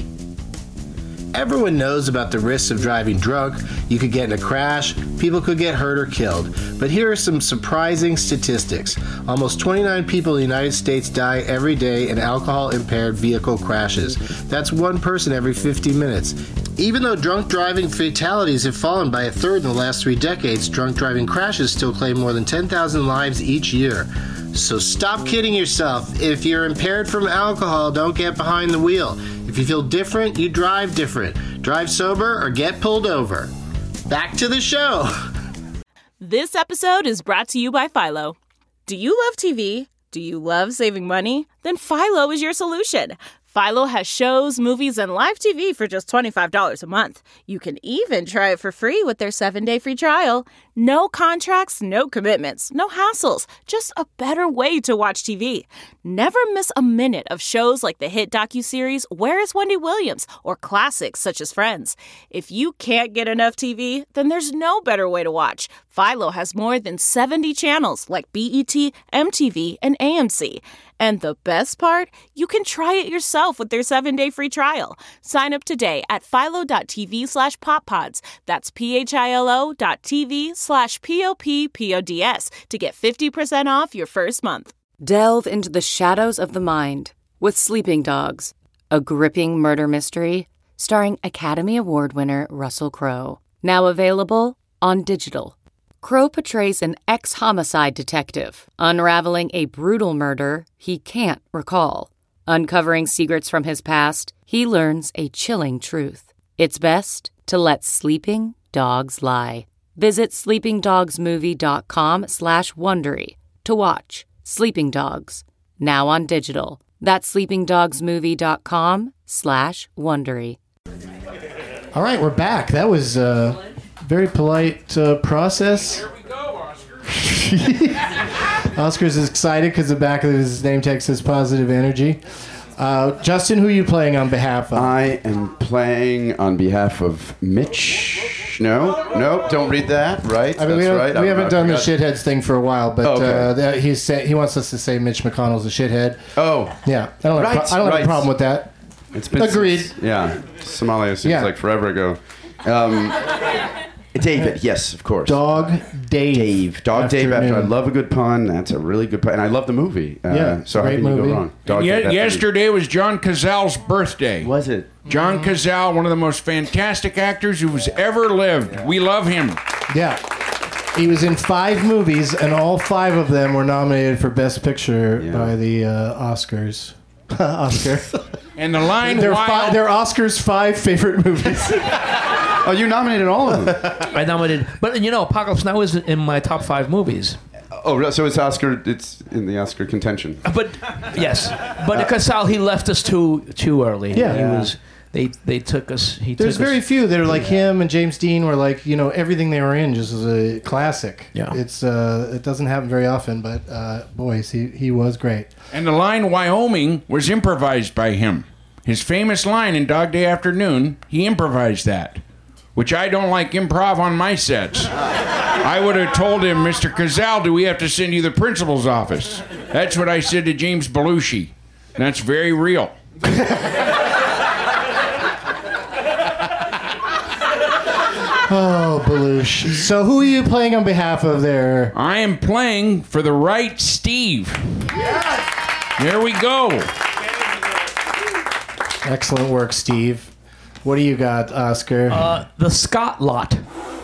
Everyone knows about the risks of driving drunk. You could get in a crash, people could get hurt or killed. But here are some surprising statistics. Almost twenty-nine people in the United States die every day in alcohol-impaired vehicle crashes. That's one person every fifty minutes. Even though drunk driving fatalities have fallen by a third in the last three decades, drunk driving crashes still claim more than ten thousand lives each year. So stop kidding yourself. If you're impaired from alcohol, don't get behind the wheel. If you feel different, you drive different. Drive sober or get pulled over. Back to the show. This episode is brought to you by Philo. Do you love T V? Do you love saving money? Then Philo is your solution. Philo has shows, movies, and live T V for just twenty-five dollars a month. You can even try it for free with their seven-day free trial. No contracts, no commitments, no hassles. Just a better way to watch T V. Never miss a minute of shows like the hit docuseries Where is Wendy Williams? Or classics such as Friends. If you can't get enough T V, then there's no better way to watch. Philo has more than seventy channels like B E T, M T V, and A M C. And the best part? You can try it yourself with their seven-day free trial. Sign up today at philo.tv slash poppods. That's P-H-I-L-O dot TV slash P-O-P-P-O-D-S to get fifty percent off your first month. Delve into the shadows of the mind with Sleeping Dogs, a gripping murder mystery starring Academy Award winner Russell Crowe. Now available on digital. Crowe portrays an ex-homicide detective, unraveling a brutal murder he can't recall. Uncovering secrets from his past, he learns a chilling truth. It's best to let sleeping dogs lie. Visit sleepingdogsmovie.com slash Wondery to watch Sleeping Dogs, now on digital. That's sleepingdogsmovie.com slash Wondery. All right, we're back. That was a very polite uh, process. Here we go, Oscar. Oscar's excited because the back of his name tag says positive energy. Uh, Justin, who are you playing on behalf of? I am playing on behalf of Mitch. No, no, don't read that. Right, I mean, that's we, right. we I, haven't I done forgot. the shitheads thing for a while, but Okay. uh, that- he's say, he wants us to say Mitch McConnell's a shithead. Oh, yeah. I don't, have, right, pro- I don't have right. a problem with that. It's been Agreed. since- yeah, Somalia seems Yeah. like forever ago. Um, David, yes, of course. Dog Dave. Dave. Dog Dave. After I Afternoon. love a good pun. That's a really good pun. And I love the movie. Uh, Yeah, so how great can you movie. go wrong? Dog Ye- Dave Afternoon. yesterday was John Cazale's birthday. Was it? John Cazale, one of the most fantastic actors who's ever lived. We love him. Yeah. He was in five movies, and all five of them were nominated for Best Picture Yeah. by the uh, Oscars. Oscar. And the line They're, wild, fi- they're Oscar's five favorite movies. Oh, you nominated all of them. I nominated, but you know, Apocalypse Now is in my top five movies. Oh, so it's Oscar. It's in the Oscar contention. But yes, but Casal, he left us too too early. Yeah. he Yeah. was. They they took us. He There's took very us, few that are like him and James Dean, where like you know everything they were in just was a classic. Yeah. It's uh, it doesn't happen very often, but uh, boys, he he was great. And the line Wyoming was improvised by him. His famous line in Dog Day Afternoon, he improvised that, which I don't like improv on my sets. I would have told him, Mister Cazal, do we have to send you to the principal's office? That's what I said to James Belushi. That's very real. Oh, Belushi. So who are you playing on behalf of there? I am playing for the right Steve. There we go. Excellent work, Steve. What do you got, Oscar? Uh, the Scott lot.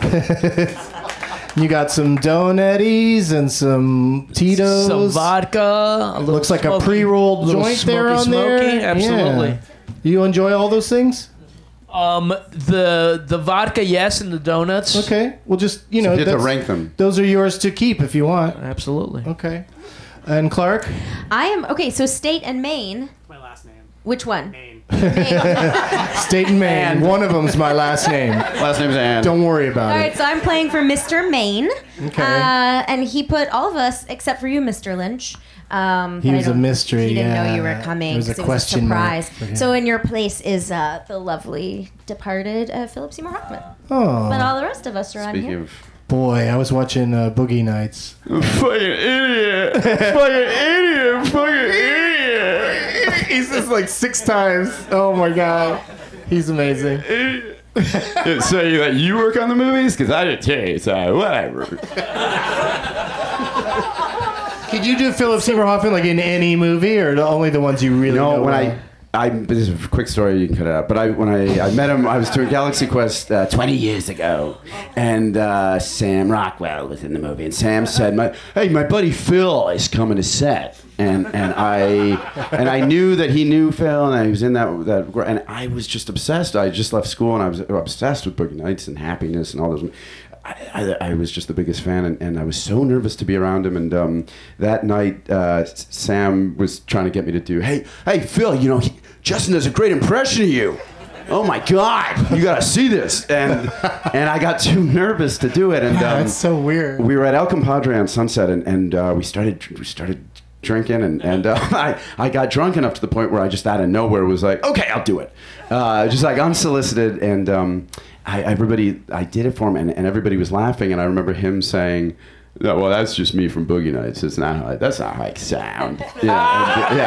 You got some Donettis and some Tito's. Some vodka. A little Looks like smoky, a pre-rolled little joint there on smoky, there. smoky. Absolutely. Yeah. You enjoy all those things? Um, the the vodka, yes, and the donuts. Okay. Well, just you So know, you have to that's- rank them. Those are yours to keep if you want. Absolutely. Okay. And Clark? I am okay. So state and Maine. My last name. Which one? Maine. State and Maine. One of them's my last name. Last name's Ann. Don't worry about All it. right, so I'm playing for Mister Maine. Okay. Uh, and he put all of us, except for you, Mister Lynch. Um, He but I was a don't- mystery, He didn't know yeah. you were coming. There was a 'cause question mark surprise. for him. So in your place is uh, the lovely departed uh, Philip Seymour Hoffman. Oh. But all the rest of us are on Speaking here. of. Boy, I was watching uh, Boogie Nights. Fucking idiot. Fucking idiot. Fucking idiot. He's just like six times. Oh my god. He's amazing. So you, like, you work on the movies? Because I did too, so whatever. Could you do Philip Seymour Hoffman like in any movie, or the, only the ones you really You know, know? when well? I, I this is a quick story, you can cut it out. But I, when I, I met him, I was doing Galaxy Quest uh, twenty years ago, and uh, Sam Rockwell was in the movie. And Sam said, "My, hey, my buddy Phil is coming to set." And and I and I knew that he knew Phil, and he was in that that, and I was just obsessed. I just left school, and I was obsessed with Boogie Nights and Happiness and all those. I, I, I was just the biggest fan, and, and I was so nervous to be around him. And um, that night, uh, Sam was trying to get me to do, hey, hey, Phil, you know, he, Justin does a great impression of you. Oh my God, you gotta see this. And and I got too nervous to do it. And Yeah, um, that's so weird. we were at El Compadre on Sunset, and, and uh, we started we started drinking, and, and uh, I, I got drunk enough to the point where I just out of nowhere was like, okay, I'll do it. Uh, just like unsolicited, and um, I, everybody, I did it for him, and, and everybody was laughing, and I remember him saying, no, well, that's just me from Boogie Nights. It's not how I, that's not how I sound. Yeah, and,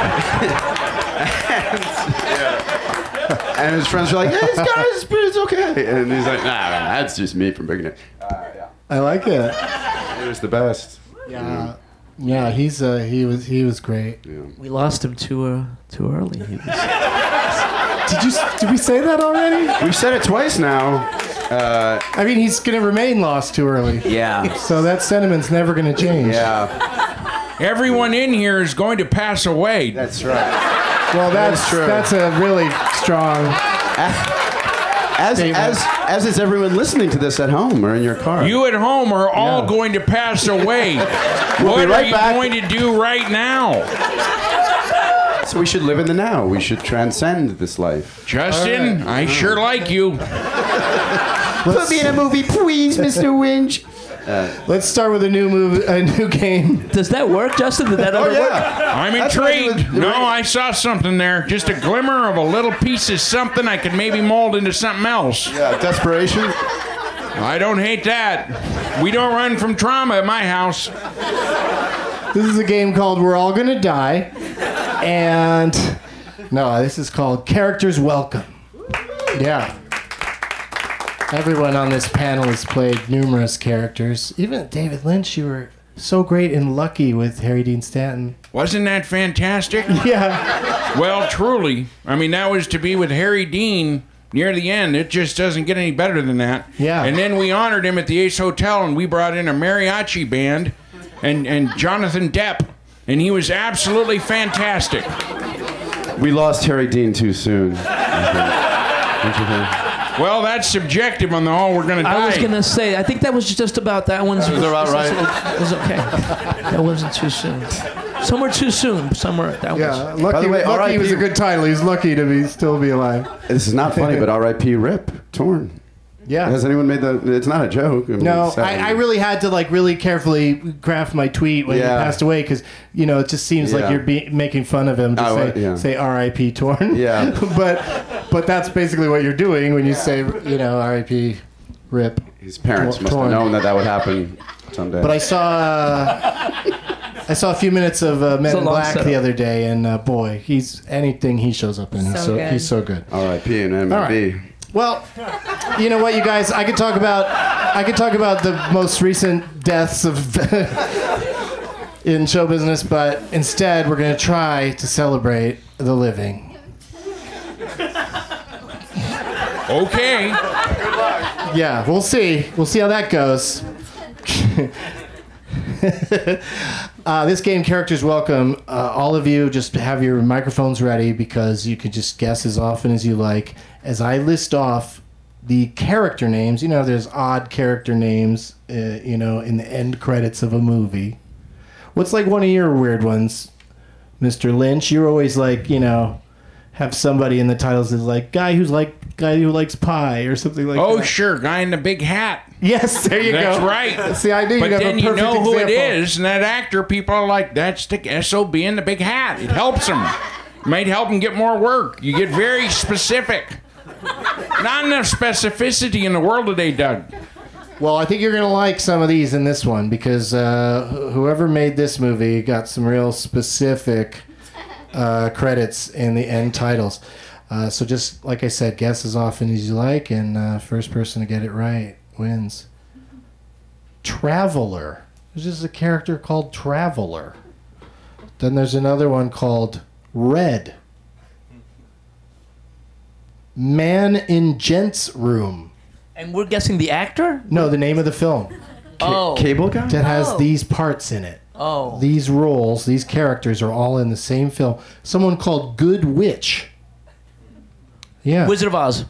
yeah. and his friends were like, yeah, this guy is, it's okay. And he's like, nah, nah, that's just me from Boogie Nights. Uh, yeah. I like it. It was the best. Yeah, yeah. He's uh, he was he was great. Yeah. We lost him too uh, too early. He was, Did you did we say that already? We've said it twice now. Uh, I mean, he's gonna remain lost too early. yeah. So that sentiment's never gonna change. Yeah. Everyone in here is going to pass away. That's right. Well, that's That's true. That's a really strong. As statement. as as is everyone listening to this at home or in your car. You at home are all Yeah. going to pass away. We'll what be right are you back. going to do right now? So we should live in the now. We should transcend this life. Justin, I sure like you. Put me in a movie, please, Mister Winch. Let's start with a new move, a new game. does that work, Justin? Did that Oh ever work? yeah. I'm That's what I do intrigued. with- No, I saw something there. Just a glimmer of a little piece of something I could maybe mold into something else. Yeah. Desperation. I don't hate that. We don't run from trauma at my house. This is a game called We're All Gonna Die, and no, this is called Characters Welcome. Yeah. Everyone on this panel has played numerous characters. Even David Lynch, you were so great in Lucky with Harry Dean Stanton. Wasn't that fantastic? Yeah. Well, truly. I mean, that was to be with Harry Dean near the end. It just doesn't get any better than that. Yeah. And then we honored him at the Ace Hotel, and we brought in a mariachi band and, and Jonathan Depp, and he was absolutely fantastic. We lost Harry Dean too soon. I think. Don't you think? Well, that's subjective on the whole. We're gonna die. I was gonna say. I think that was just about that one's. Was about right? It was okay. That wasn't too soon. Somewhere too soon. Somewhere that Yeah, was. Lucky, By the way, Lucky R I P was a good title. He's lucky to be still be alive. This is not funny, but R I P Rip Torn. Yeah. Has anyone made the? It's not a joke. I mean, No, it's sad. I, I really had to like really carefully craft my tweet when Yeah. he passed away because you know it just seems like Yeah. you're be- making fun of him to I say wa- yeah. say R I P Torn. Yeah. but but that's basically what you're doing when you say you know R I P Rip. His parents Tor- must Torn. have known that that would happen someday. But I saw uh, I saw a few minutes of uh, Men It's a in long Black setup. the other day, and uh, boy, he's anything he shows up in. He's So so good. he's so good. R I P and M All I B. Well, you know what, you guys, I could talk about I could talk about the most recent deaths of in show business, but instead we're going to try to celebrate the living. Okay. Yeah, we'll see. We'll see how that goes. uh, this game, Characters Welcome. Uh, all of you, just have your microphones ready because you can just guess as often as you like. As I list off the character names, you know, there's odd character names, uh, you know, in the end credits of a movie. What's like one of your weird ones, Mister Lynch? You're always like, you know, have somebody in the titles that's like guy who's like guy who likes pie or something like Oh, that. sure, guy in the big hat. Yes, there you That's go. right. See, I knew But you'd have then a you perfect know who it example. is, and that actor, people are like, that's the S O B in the big hat. It helps him. Might help him get more work. You get very specific. Not enough specificity in the world today, Doug. Well, I think you're going to like some of these in this one because uh, wh- whoever made this movie got some real specific uh, credits in the end titles. Uh, so just like I said, guess as often as you like, and uh, first person to get it right wins. Traveler. There's just a character called Traveler. Then there's another one called Red. Man in Gents Room. And we're guessing the actor? No, the name of the film. Oh. Cable guy? That has Oh. these parts in it. Oh. These roles, these characters are all in the same film. Someone called Good Witch. Yeah. Wizard of Oz.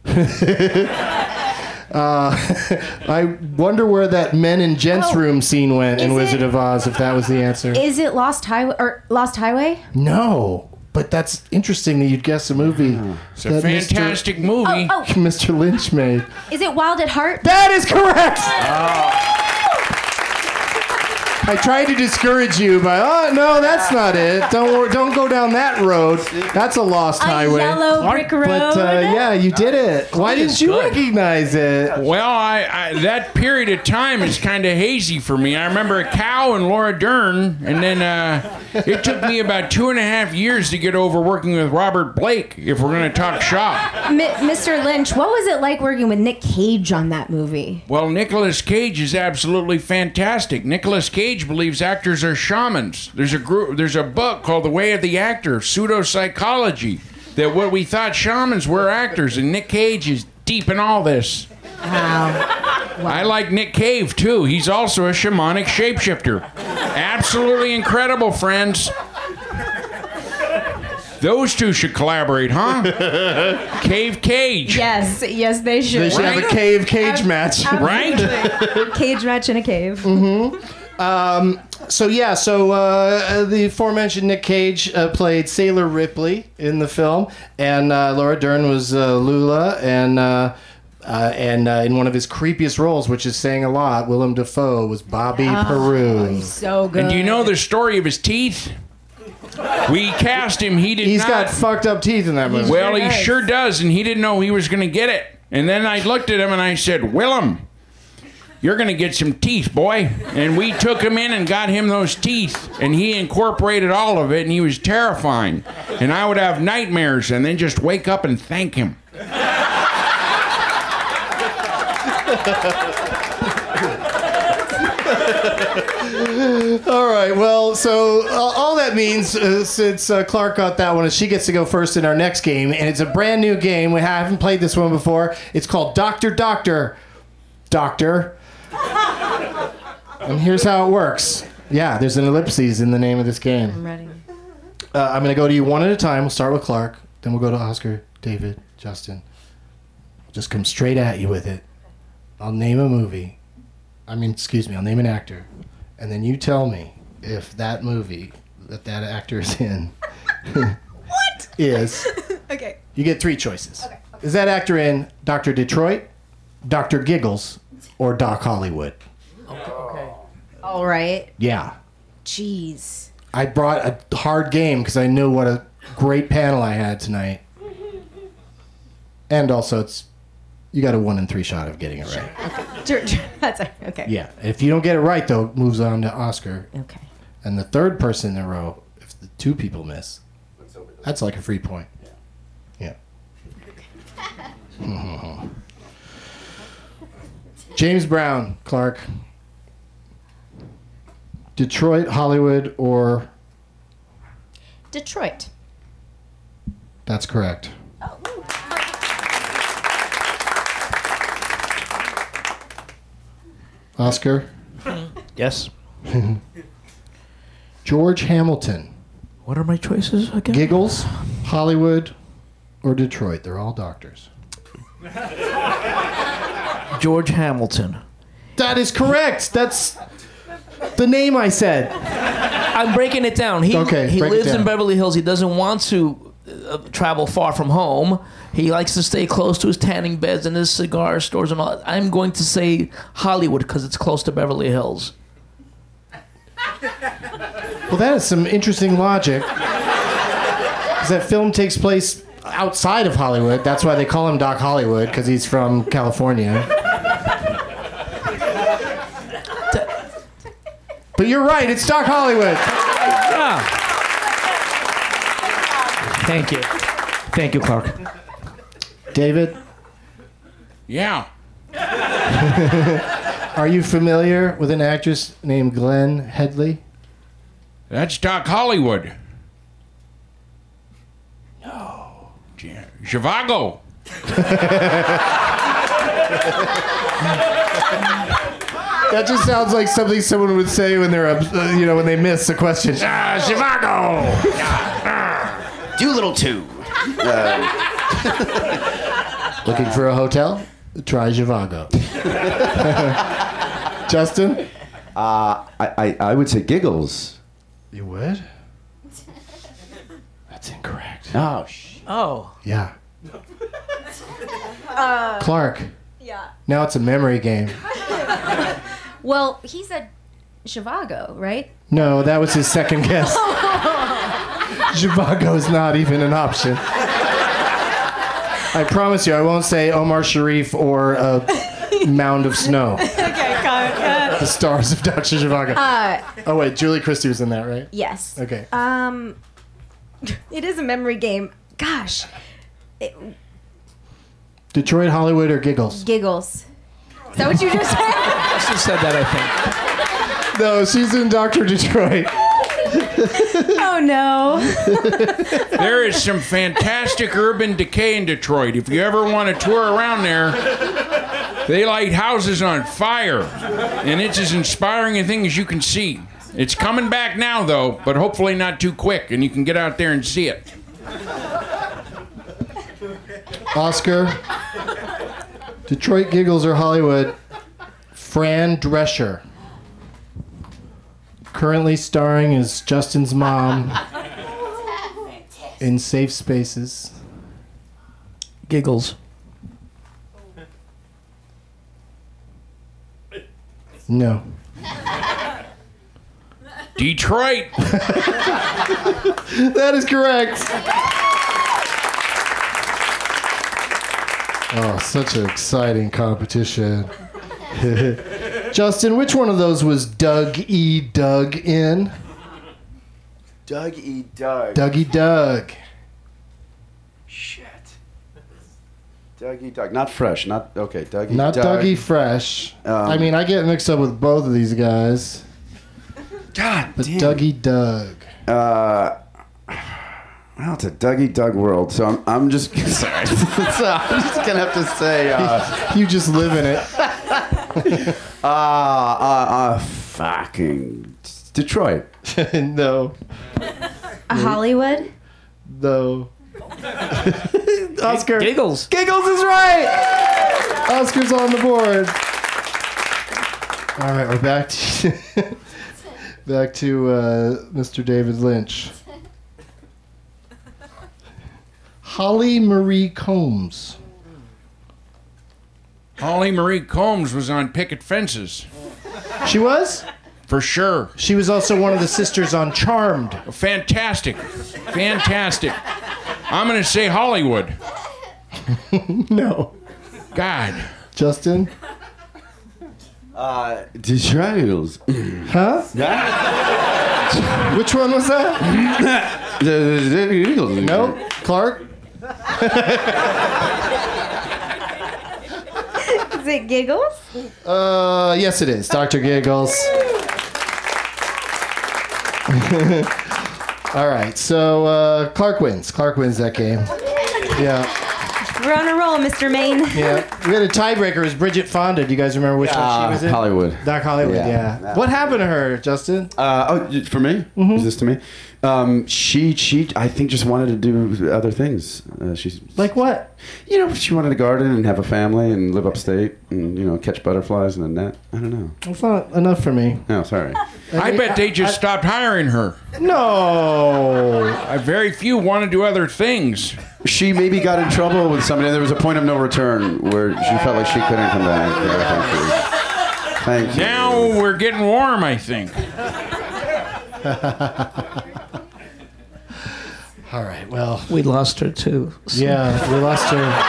Uh, I wonder where that Men in Gents Oh. Room scene went in Is Wizard it- of Oz, if that was the answer. Is it Lost Highway or Lost Highway? No. But that's interesting that you'd guess a movie. It's a fantastic movie. Oh, oh. Mister Lynch made. Is it Wild at Heart? That is correct! I tried to discourage you by, oh, no, that's not it. Don't wor- don't go down that road. That's a lost A highway. yellow brick road. But uh, yeah, you did it. Why didn't you recognize it? Well, I, I that period of time is kind of hazy for me. I remember a cow and Laura Dern, and then uh, it took me about two and a half years to get over working with Robert Blake. If we're going to talk shop. Mi- Mister Lynch, what was it like working with Nick Cage on that movie? Well, Nicolas Cage is absolutely fantastic. Nicolas Cage believes actors are shamans. There's a group. There's a book called The Way of the Actor, Pseudopsychology, that what we thought shamans were actors, and Nick Cage is deep in all this. Wow. I like Nick Cave too. He's also a shamanic shapeshifter. Absolutely incredible, friends. Those two should collaborate, huh? Cave Cage. Yes, yes, they should. They should have a cave cage match. Right? Cage match in a cave. Mm-hmm. Um, so yeah, so uh, the aforementioned Nick Cage uh, played Sailor Ripley in the film, and uh, Laura Dern was uh, Lula, and uh, uh, and uh, in one of his creepiest roles, which is saying a lot, Willem Dafoe was Bobby Peru. So good. And do you know the story of his teeth? We cast him. He did He's not. got fucked up teeth in that movie. Well, he does. sure does, and he didn't know he was going to get it. And then I looked at him and I said, Willem, you're going to get some teeth, boy. And we took him in and got him those teeth. And he incorporated all of it, and he was terrifying. And I would have nightmares and then just wake up and thank him. All right. Well, so uh, all that means, uh, since uh, Clark got that one, is she gets to go first in our next game, and it's a brand new game. We haven't played this one before. It's called Doctor Doctor Doctor. And here's how it works. Yeah, there's an ellipses in the name of this game. I'm ready. Uh, I'm going to go to you one at a time. We'll start with Clark, then we'll go to Oscar, David, Justin. just come straight at you with it. I'll name a movie. I mean, excuse me, I'll name an actor. And then you tell me if that movie that that actor is in what? is. Okay. You get three choices. Okay, okay. Is that actor in Doctor Detroit, Doctor Giggles, or Doc Hollywood? Okay. okay. All right. Yeah. Jeez. I brought a hard game because I knew what a great panel I had tonight. And also, it's you got a one in three shot of getting it right. Okay. That's okay. Yeah. If you don't get it right, though, it moves on to Oscar. Okay. And the third person in a row, if the two people miss, that's like a free point. Yeah. yeah. James Brown, Clark. Detroit, Hollywood, or... Detroit. That's correct. Oscar? Yes. George Hamilton. What are my choices again? Giggles, Hollywood, or Detroit. They're all doctors. George Hamilton. That is correct. That's the name I said. I'm breaking it down. He, Okay, he break it lives in down. Beverly Hills. He doesn't want to uh, travel far from home. He likes to stay close to his tanning beds and his cigar stores and all that. I'm going to say Hollywood because it's close to Beverly Hills. Well, that is some interesting logic. Because that film takes place outside of Hollywood. That's why they call him Doc Hollywood, because he's from California. But you're right, it's Doc Hollywood. Ah. Thank you. Thank you, Clark. David? Yeah. Are you familiar with an actress named Glenn Headley? That's Doc Hollywood. No. Zhivago. That just sounds like something someone would say when they're, uh, you know, when they miss a question. Ah, Zhivago! Doolittle two. Uh, Looking for a hotel? Try Zhivago. Justin? Uh, I, I, I would say Giggles. You would? That's incorrect. Oh, sh- Oh. Yeah. Uh, Clark. Yeah. Now it's a memory game. Well, he said Zhivago, right? No, that was his second guess. Zhivago is not even an option. I promise you, I won't say Omar Sharif or a mound of snow. Okay, got it. The stars of Doctor Zhivago. Uh, oh wait, Julie Christie was in that, right? Yes. Okay. Um, it is a memory game. Gosh, it, Detroit, Hollywood, or Giggles? Giggles. Is that what you just said? She said that, I think. No, she's in Doctor Detroit. Oh no. There is some fantastic urban decay in Detroit. If you ever want to tour around there, they light houses on fire. And it's as inspiring a thing as you can see. It's coming back now, though, but hopefully not too quick, and you can get out there and see it. Oscar. Detroit, Giggles, or Hollywood? Fran Drescher. Currently starring as Justin's mom in Safe Spaces. Giggles. No. Detroit. That is correct. Oh, such an exciting competition. Justin, which one of those was Doug E. Doug in? Doug E. Doug. Dougie Doug. Shit. Doug E. Doug. Not fresh. Not okay. Doug E. Not Doug. Dougie Fresh. Um, I mean, I get mixed up with both of these guys. God But damn. Dougie Doug. Uh, well, it's a Dougie Doug world, so I'm, I'm just sorry. So I'm just gonna have to say, uh, You just live in it. uh, uh, uh, fucking Detroit. No. Hollywood? No. Oscar. Giggles. Giggles is right. Oscar's on the board. All right, we're back to back to uh, Mister David Lynch. Holly Marie Combs. Holly Marie Combs was on Picket Fences. She was? For sure. She was also one of the sisters on Charmed. Fantastic. Fantastic. I'm going to say Hollywood. No. God. Justin? Uh, the Triangles. Huh? Yeah? Which one was that? the, the, the Eagles. No? Clark? Is it Giggles? Uh, yes, it is. Doctor Giggles. All right, so uh, Clark wins. Clark wins that game. Yeah. We're on a roll, Mister Maine. Yeah. We had a tiebreaker. It was Bridget Fonda. Do you guys remember which Uh, one she was in? Hollywood. Doc Hollywood, yeah. Yeah. What happened to her, Justin? Uh, oh, for me? Mm-hmm. Is this to me? Um, she, she, I think, just wanted to do other things. Uh, she's like what? You know, she wanted to garden and have a family and live upstate and you know catch butterflies in a net. I don't know. That's not enough for me. No, sorry. I bet they just stopped hiring her. No. Uh, very few want to do other things. She maybe got in trouble with somebody. There was a point of no return where she felt like she couldn't come back. Thank you. Thank you. Now we're getting warm, I think. All right, well. We lost her too. So. Yeah, we lost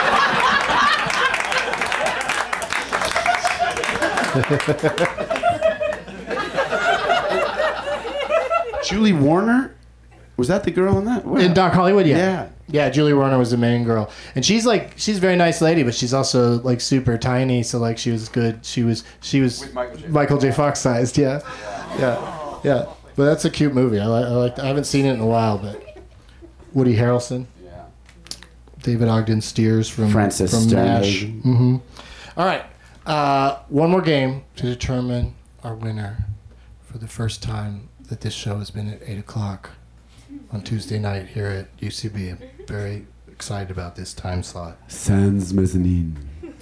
her. Julie Warner? Was that the girl in that? Wow. In Doc Hollywood, yeah. Yeah. Yeah, Julie Warner was the main girl. And she's like, she's a very nice lady, but she's also like super tiny. So like she was good. She was, she was With Michael J. Michael J. Fox sized. Yeah. Yeah. Yeah. But that's a cute movie. I like, I like, I haven't seen it in a while, but Woody Harrelson. Yeah. David Ogden Stiers from, Francis from MASH. Stallone. Mm-hmm. All right. Uh, one more game to determine our winner for the first time that this show has been at eight o'clock on Tuesday night here at U C B. I'm very excited about this time slot. Sans mezzanine.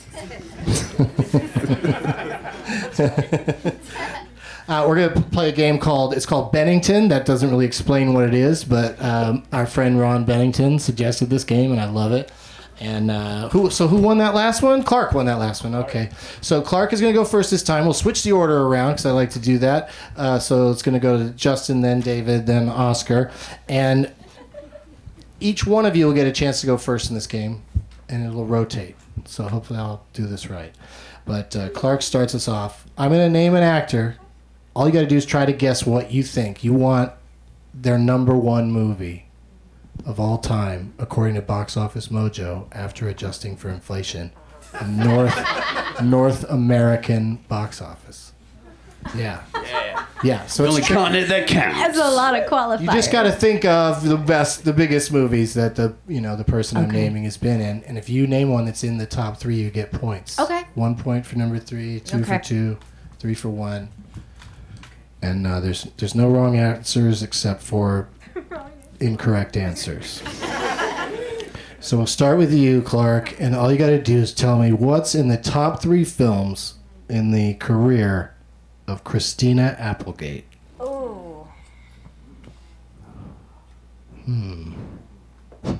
uh, we're going to play a game called, it's called Bennington. That doesn't really explain what it is, but um, our friend Ron Bennington suggested this game, and I love it. And uh, who? So who won that last one? Clark won that last one. Okay. So Clark is going to go first this time. We'll switch the order around because I like to do that. Uh, so it's going to go to Justin, then David, then Oscar. And each one of you will get a chance to go first in this game, and it'll rotate. So hopefully I'll do this right. But uh, Clark starts us off. I'm going to name an actor. All you got to do is try to guess what you think. You want their number one movie of all time, according to Box Office Mojo, after adjusting for inflation, North North American box office. Yeah, Yeah. yeah. So The it's only tri- continent that counts. That's a lot of qualifiers. you just got to think of the best, the biggest movies that the you know the person I'm Okay. naming has been in, and if you name one that's in the top three, you get points. Okay. One point for number three, two for Okay. two, three for one, and uh, there's there's no wrong answers except for incorrect answers. So we'll start with you, Clark, and all you got to do is tell me what's in the top three films in the career of Christina Applegate. Oh. Hmm. Uh,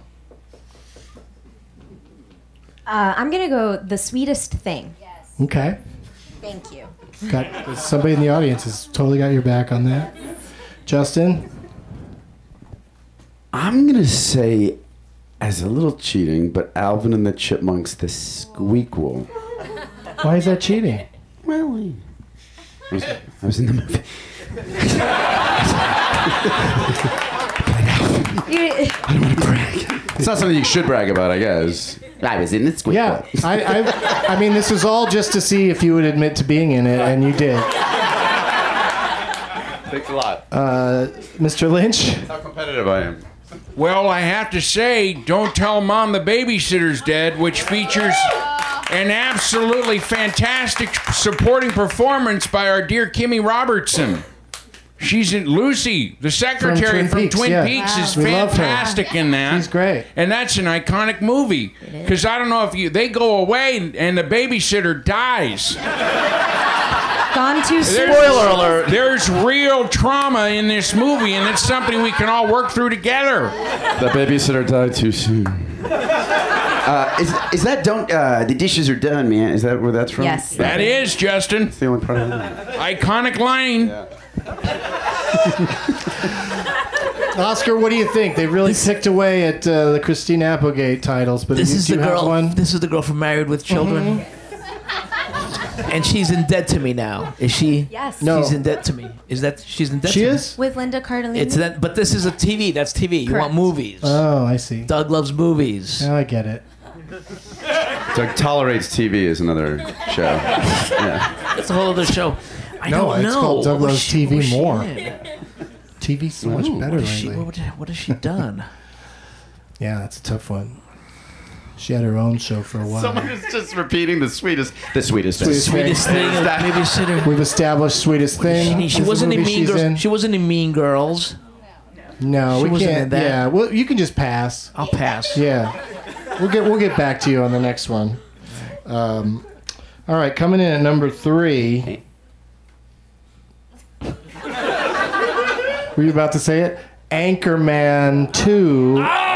I'm gonna go The Sweetest Thing. Okay. Thank you. Got somebody in the audience has totally got your back on that. Justin? I'm going to say, as a little cheating, but Alvin and the Chipmunks, the Squeakquel. Why is that cheating? Well, I was, I was in the movie. I don't want to brag. It's not something you should brag about, I guess. I was in the Squeakquel. Yeah, I, I, I mean, this was all just to see if you would admit to being in it, and you did. Thanks a lot. Uh, Mister Lynch? How competitive I am. Well, I have to say, Don't Tell Mom the Babysitter's Dead, which features an absolutely fantastic supporting performance by our dear Kimmy Robertson. She's in Lucy, the secretary Twin from Peaks, Twin yeah. Peaks, Wow. is We love her. fantastic in that. She's great. And that's an iconic movie. Because I don't know if you, they go away and, and the babysitter dies. Gone too soon. There's- There's real trauma in this movie, and it's something we can all work through together. The babysitter died too soon. Uh, is, is that don't uh, the dishes are done, man? Is that where that's from? Yes. That is, Justin. That's the only part of that. Iconic line. Oscar, what do you think? They really picked away at uh, the Christine Applegate titles, but This do is you the have girl. one? This is the girl from Married with Children. And she's in Dead to Me now. Is she? Yes. No. She's in Dead to Me. Is that she's in Dead She to Me? is? With Linda Cardellini. It's that, but this is a T V. That's T V. You Correct. want movies. Oh, I see. Doug loves movies. Now I get it. Doug Tolerates T V is another show. Yeah. That's a whole other show. I no, don't it's know. called Doug What was Loves she- T V what was she more. in? T V's so much Ooh, better what is she- lately. what, would- what has she done? Yeah, that's a tough one. She had her own show for a while. Someone is just repeating the sweetest, the sweetest, Sweetest thing. Sweetest thing. Is that- Babysitter. We've established Sweetest Thing. She, she is the wasn't in movie Mean she's Girls. in. She wasn't in Mean Girls. No, she we wasn't can't. in that. Yeah, well, you can just pass. I'll pass. Yeah, we'll get we'll get back to you on the next one. Um, all right, coming in at number three. Were you about to say it? Anchorman two.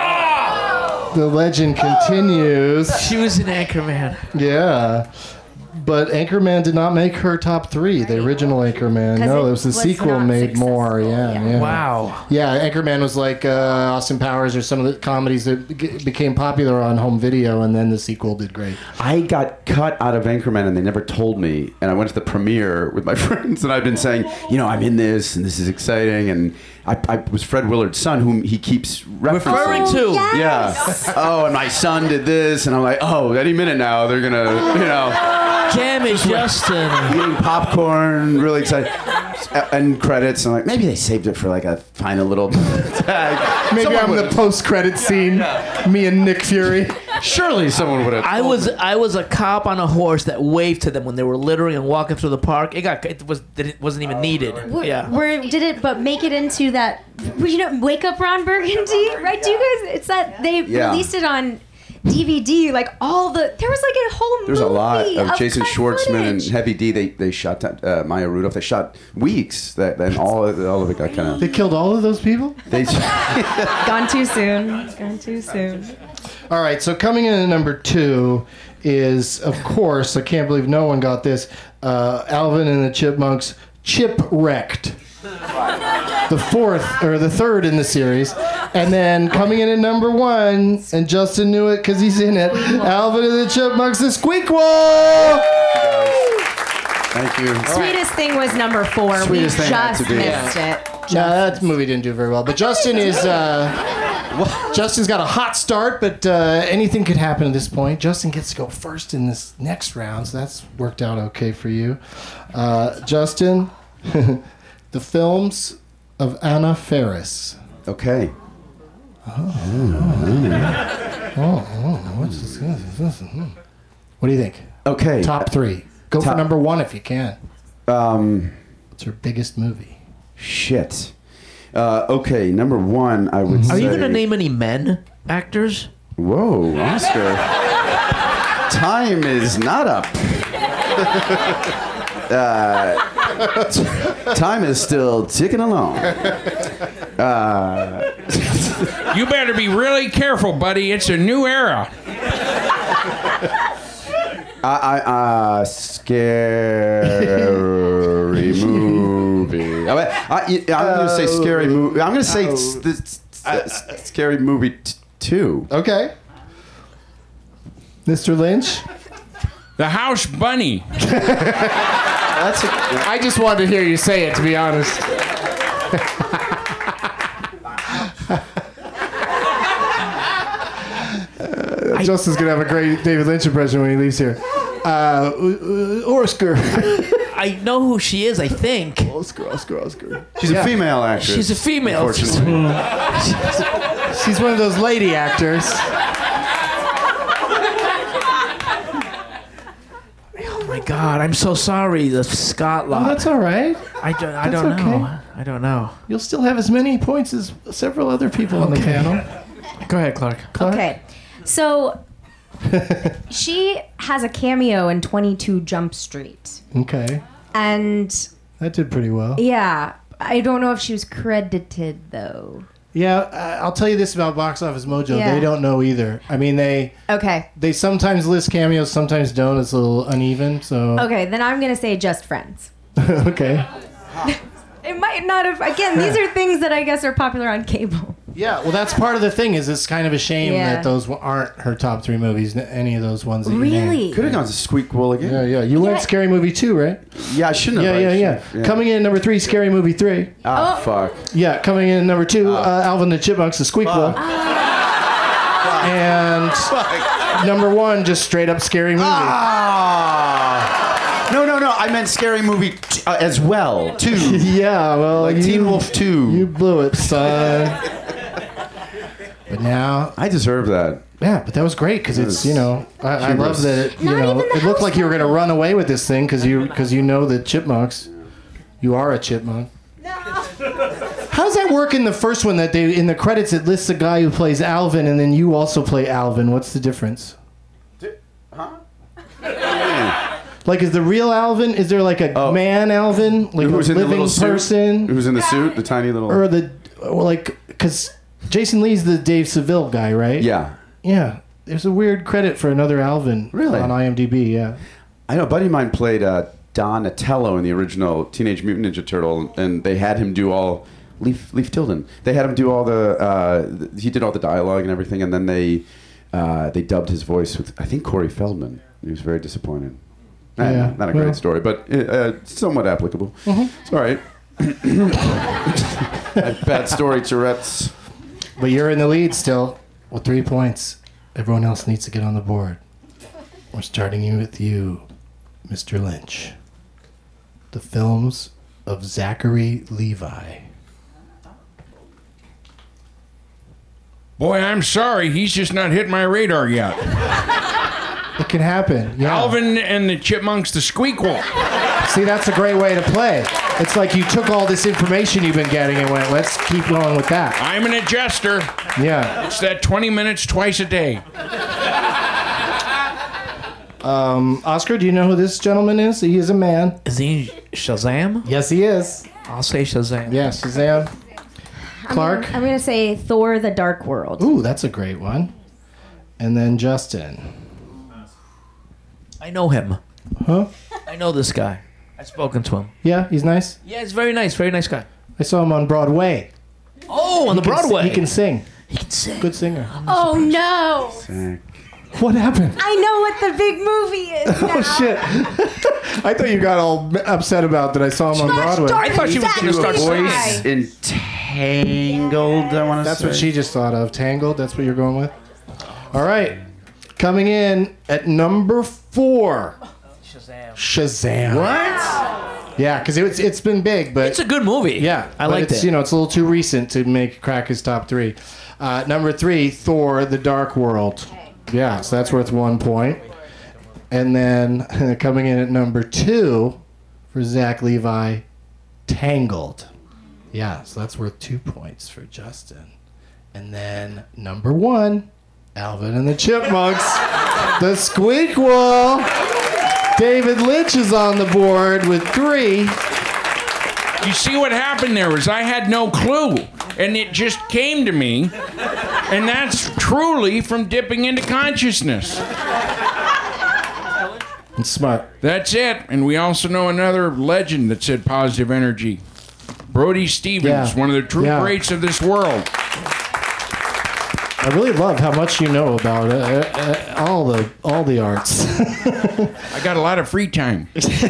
The legend continues. She was in Anchorman. Yeah. But Anchorman did not make her top three. The original Anchorman. 'Cause No, it it was the was sequel not made more. Yeah, successful. yeah. Wow. Yeah, Anchorman was like uh, Austin Powers or some of the comedies that be- became popular on home video, and then the sequel did great. I got cut out of Anchorman and they never told me. And I went to the premiere with my friends and I've been saying, you know, I'm in this and this is exciting. And I, I was Fred Willard's son, whom he keeps referencing. Referring to. Yeah. Oh, and my son did this. And I'm like, oh, any minute now they're going to, you know. Damn it, Justin. Eating popcorn, really excited. And credits. I'm like, maybe they saved it for like a final little tag. Maybe Someone I'm the would've- post-credit scene. Me and Nick Fury. Surely someone would have. I was I was a cop on a horse that waved to them when they were littering and walking through the park. It got it was it wasn't even needed. Where, Yeah. where did it but make it into that you know Wake Up Ron Burgundy, right? Do you guys it's that they Yeah. released it on D V D, like all the there was like a whole There's a lot movie of of Jason cut Schwartzman and footage. Heavy D. They they shot uh, Maya Rudolph. They shot weeks. That then all of, all of it got kind of. They killed all of those people? They. Gone too soon. Gone too soon. All right, so coming in at number two is, of course, I can't believe no one got this, uh, Alvin and the Chipmunks Chipwrecked. The fourth, or the third in the series. And then coming in at number one, and Justin knew it because he's in it, Alvin and the Chipmunks The Squeakquel! Thank you. Sweetest Thing was number four. Sweetest we Thing had just to be. missed it. No, that movie didn't do very well. But Justin is, uh, Justin's got a hot start, but uh, anything could happen at this point. Justin gets to go first in this next round, so that's worked out okay for you. Uh, Justin, the films of Anna Faris. Okay. Oh, oh, what's this? What do you think? Okay. Top three. Go Top- for number one if you can. Um. What's her biggest movie? Shit. Uh, okay, number one, I would say. Are you gonna name any men actors? Whoa, Oscar. Time is not up. uh, t- time is still ticking along. Uh, You better be really careful, buddy. It's a new era. I, I, uh, scary movie. I, I, I'm going to say scary movie. I'm going to say s- s- s- scary movie t- two. Okay. Mister Lynch? The House Bunny. That's a, I just wanted to hear you say it, to be honest. uh, Justin's going to have a great David Lynch impression when he leaves here. Uh, Oscar. I know who she is, I think. Oscar, Oscar, Oscar. She's Yeah. a female actress. She's a female. Unfortunately. She's one of those lady actors. Oh my God, I'm so sorry. The Scott lot. Oh, that's all right. I don't, I That's don't okay. know. I don't know. You'll still have as many points as several other people on the panel. Go ahead, Clark. Clark? Okay, so she has a cameo in twenty-two Jump Street, Okay. and That did pretty well. yeah, I don't know if she was credited though. Yeah, I- I'll tell you this about Box Office Mojo. Yeah. They don't know either. I mean, they Okay. they sometimes list cameos, sometimes don't. It's a little uneven. So Okay, then I'm gonna say Just Friends. okay. It might not have. Again, these are things that I guess are popular on cable. Yeah, well, that's part of the thing. Is it's kind of a shame Yeah. that those aren't her top three movies. n- Any of those ones that you named. Really? Could have gone to Squeakquel again. Yeah, yeah. You went Yeah. Scary Movie two, right? Yeah, I shouldn't Yeah, have. yeah, I yeah, should've- Coming in at number three, Scary Movie three. Ah, Oh. fuck. Yeah, coming in at number two, uh, Alvin and the Chipmunks, the Squeakquel. And number one, just straight up Scary Movie. Ah. No, no, no. I meant Scary Movie t- uh, as well, too. Yeah, well, Like you, Teen Wolf two. you blew it, son. But now, I deserve that. yeah, but that was great because it's, you know, I, I Humorous. love that it, you Not know, even the it looked house like you were going to run away with this thing because you, because you know the chipmunks. You are a chipmunk. How does that work in the first one that they, in the credits, it lists the guy who plays Alvin and then you also play Alvin? What's the difference? Like, is the real Alvin? Is there like a Oh. man Alvin, like Who's a in the living little suit? person, Who's in the suit? The tiny little. or the, or like, because Jason Lee's the Dave Seville guy, right? Yeah. Yeah. There's a weird credit for another Alvin. Really? On IMDb. Yeah. I know a buddy of mine played uh, Donatello in the original Teenage Mutant Ninja Turtle, and they had him do all Leaf Leaf Tilden. They had him do all the. Uh, th- he did all the dialogue and everything, and then they uh, they dubbed his voice with I think Corey Feldman. He was very disappointed. Eh, Yeah, not a great well. story, but uh, somewhat applicable. It's all right. Bad story, Tourette's. But you're in the lead still with three points. Everyone else needs to get on the board. We're starting you with you, Mister Lynch. The films of Zachary Levi. Boy, I'm sorry. He's just not hit my radar yet. It can happen. Yeah. Alvin and the Chipmunks, the Squeakquel. See, that's a great way to play. It's like you took all this information you've been getting and went, let's keep going with that. I'm an adjuster. Yeah. It's that twenty minutes twice a day. Um, Oscar, do you know who this gentleman is? He is a man. Is he Shazam? Yes, he is. I'll say Shazam. Yeah, Shazam. Clark? I'm gonna, I'm gonna say Thor: The Dark World. Ooh, that's a great one. And then Justin. I know him. Huh? I know this guy. I've spoken to him. Yeah, he's nice. Yeah, he's very nice. Very nice guy. I saw him on Broadway. Oh, on the He can- Broadway. He can sing. He can sing. Good singer. Oh no! What happened? I know what the big movie is now. Oh shit! I thought you got all upset about that I saw him on Broadway. I thought she was going to start Voice singing. in Tangled, I want to say. That's what she just thought of. Tangled. That's what you're going with. All right. Coming in at number four. Shazam. Shazam. What? Yeah, because it's it's been big, but It's a good movie. yeah, I but liked it's, it. You know, it's a little too recent to make crack his top three. Uh, number three, Thor: The Dark World. Yeah, so that's worth one point. And then coming in at number two for Zach Levi, Tangled. Yeah, so that's worth two points for Justin. And then number one, Alvin and the Chipmunks, the Squeakquel. David Lynch is on the board with three. You see what happened there was I had no clue, and it just came to me, and that's truly from dipping into consciousness. It's smart. That's it. And we also know another legend that said positive energy. Brody Stevens, Yeah. one of the true Yeah. greats of this world. I really love how much you know about uh, uh, all the all the arts. I got a lot of free time.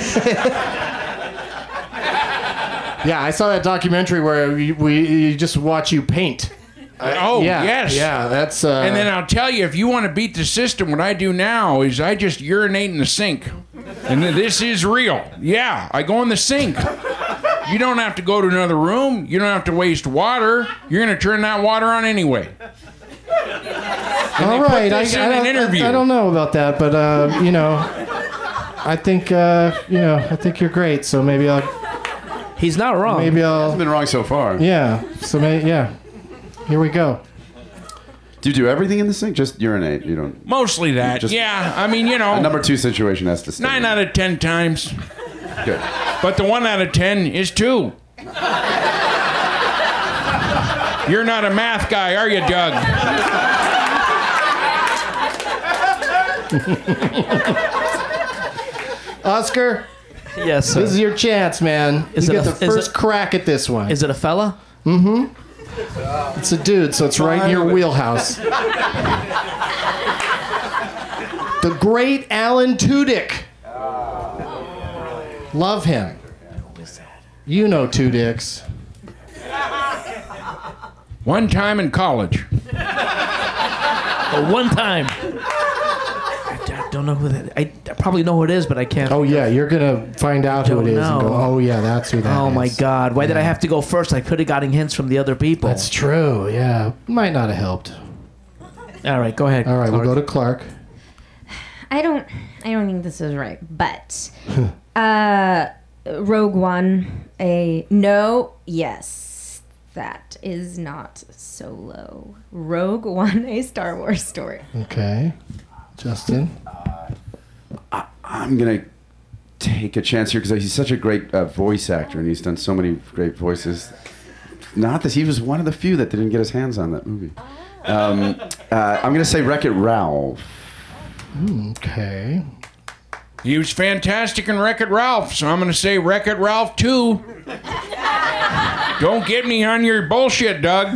Yeah, I saw that documentary where we, we you just watch you paint. Oh, yeah, yes. Yeah, that's. Uh, And then I'll tell you, if you want to beat the system, what I do now is I just urinate in the sink. And then this is real. Yeah, I go in the sink. You don't have to go to another room. You don't have to waste water. You're going to turn that water on anyway. And all they put right, I, this in I, an don't, interview. I, I don't know about that, but uh, you know, I think uh, you know. I think you're great. So maybe I'll. He's not wrong. Maybe I'll. Hasn't been wrong so far. Yeah. So maybe yeah. Here we go. Do you do everything in the sink? Just urinate. You don't. Mostly that. Just- yeah, I mean, you know, A number two situation has to stay. nine out of ten times. Good. But the one out of ten is two. You're not a math guy, are you, Doug? Oscar. Yes, sir. This is your chance, man. Is you it get a- the is first it- crack at this one. Is it a fella? Mm-hmm. It's a dude, so it's right in your wheelhouse. The great Alan Tudyk. Love him. You know two dicks. One time in college. Oh, one time. I d- don't know who that. I, I probably know who it is, but I can't. Oh yeah, you're gonna find out who it Don't is and go, know. oh yeah, that's who that Oh is. my God! Why did I have to go first? I could have gotten hints from the other people. That's true. Yeah, might not have helped. All right, go ahead. All right, Clark. we'll go to Clark. I don't. I don't think this is right, but uh, Rogue One. A no. Yes, that is not Solo. Rogue One, a Star Wars story. Okay, Justin. I'm gonna take a chance here because he's such a great uh, voice actor and he's done so many great voices. Not that he was one of the few that didn't get his hands on that movie. Um, uh, I'm gonna say Wreck-It Ralph. Okay. He was fantastic in Wreck-It Ralph, so I'm going to say Wreck-It Ralph two. Don't get me on your bullshit, Doug.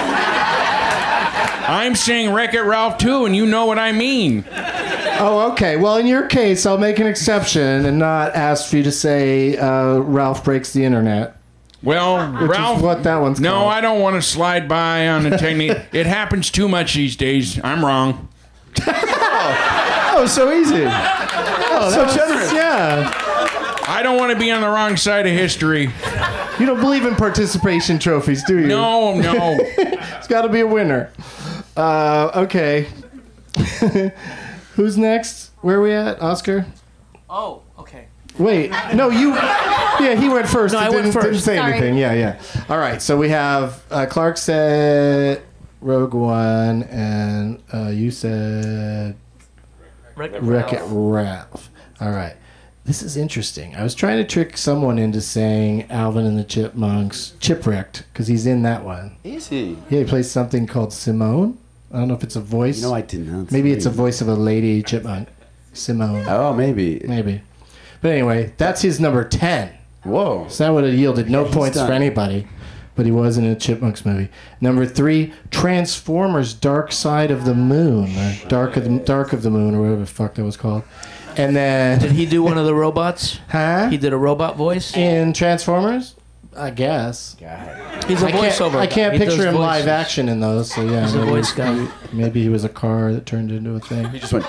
I'm saying Wreck-It Ralph two, and you know what I mean. Oh, okay. Well, in your case, I'll make an exception and not ask for you to say uh, Ralph Breaks the Internet. Well, Which Ralph. is what that one's no, called. I don't want to slide by on the technique. It happens too much these days. I'm wrong. Oh, so easy. Oh, so was, generous. Yeah. I don't want to be on the wrong side of history. You don't believe in participation trophies, do you? No, no. It's got to be a winner. Uh, okay. Who's next? Where are we at, Oscar? Oh, okay. Wait, no, you. Yeah, he went first. No, He I went didn't, first. Didn't say Sorry. anything. Yeah, yeah. All right, so we have uh, Clark said Rogue One, and uh, you said Wreck-It Wreck-It Ralph. Ralph. All right. This is interesting. I was trying to trick someone into saying Alvin and the Chipmunks Chipwrecked because he's in that one. Is he? Yeah, he plays something called Simone. I don't know if it's a voice. You know, I did not. Maybe it's a see. voice of a lady chipmunk. Simone. Oh, maybe. Maybe. But anyway, that's his number ten. Whoa. So that would have yielded no He's points done. for anybody. But he was in a Chipmunks movie. Number three, Transformers: Dark Side of the Moon, or Dark of the Dark of the Moon, or whatever the fuck that was called. And then Did he do one of the robots? Huh? He did a robot voice? In Transformers, I guess. He's a I can't, voiceover. I can't He does picture him voices. live action in those. So yeah, He's a maybe, voice guy. maybe, maybe he was a car that turned into a thing. He just went.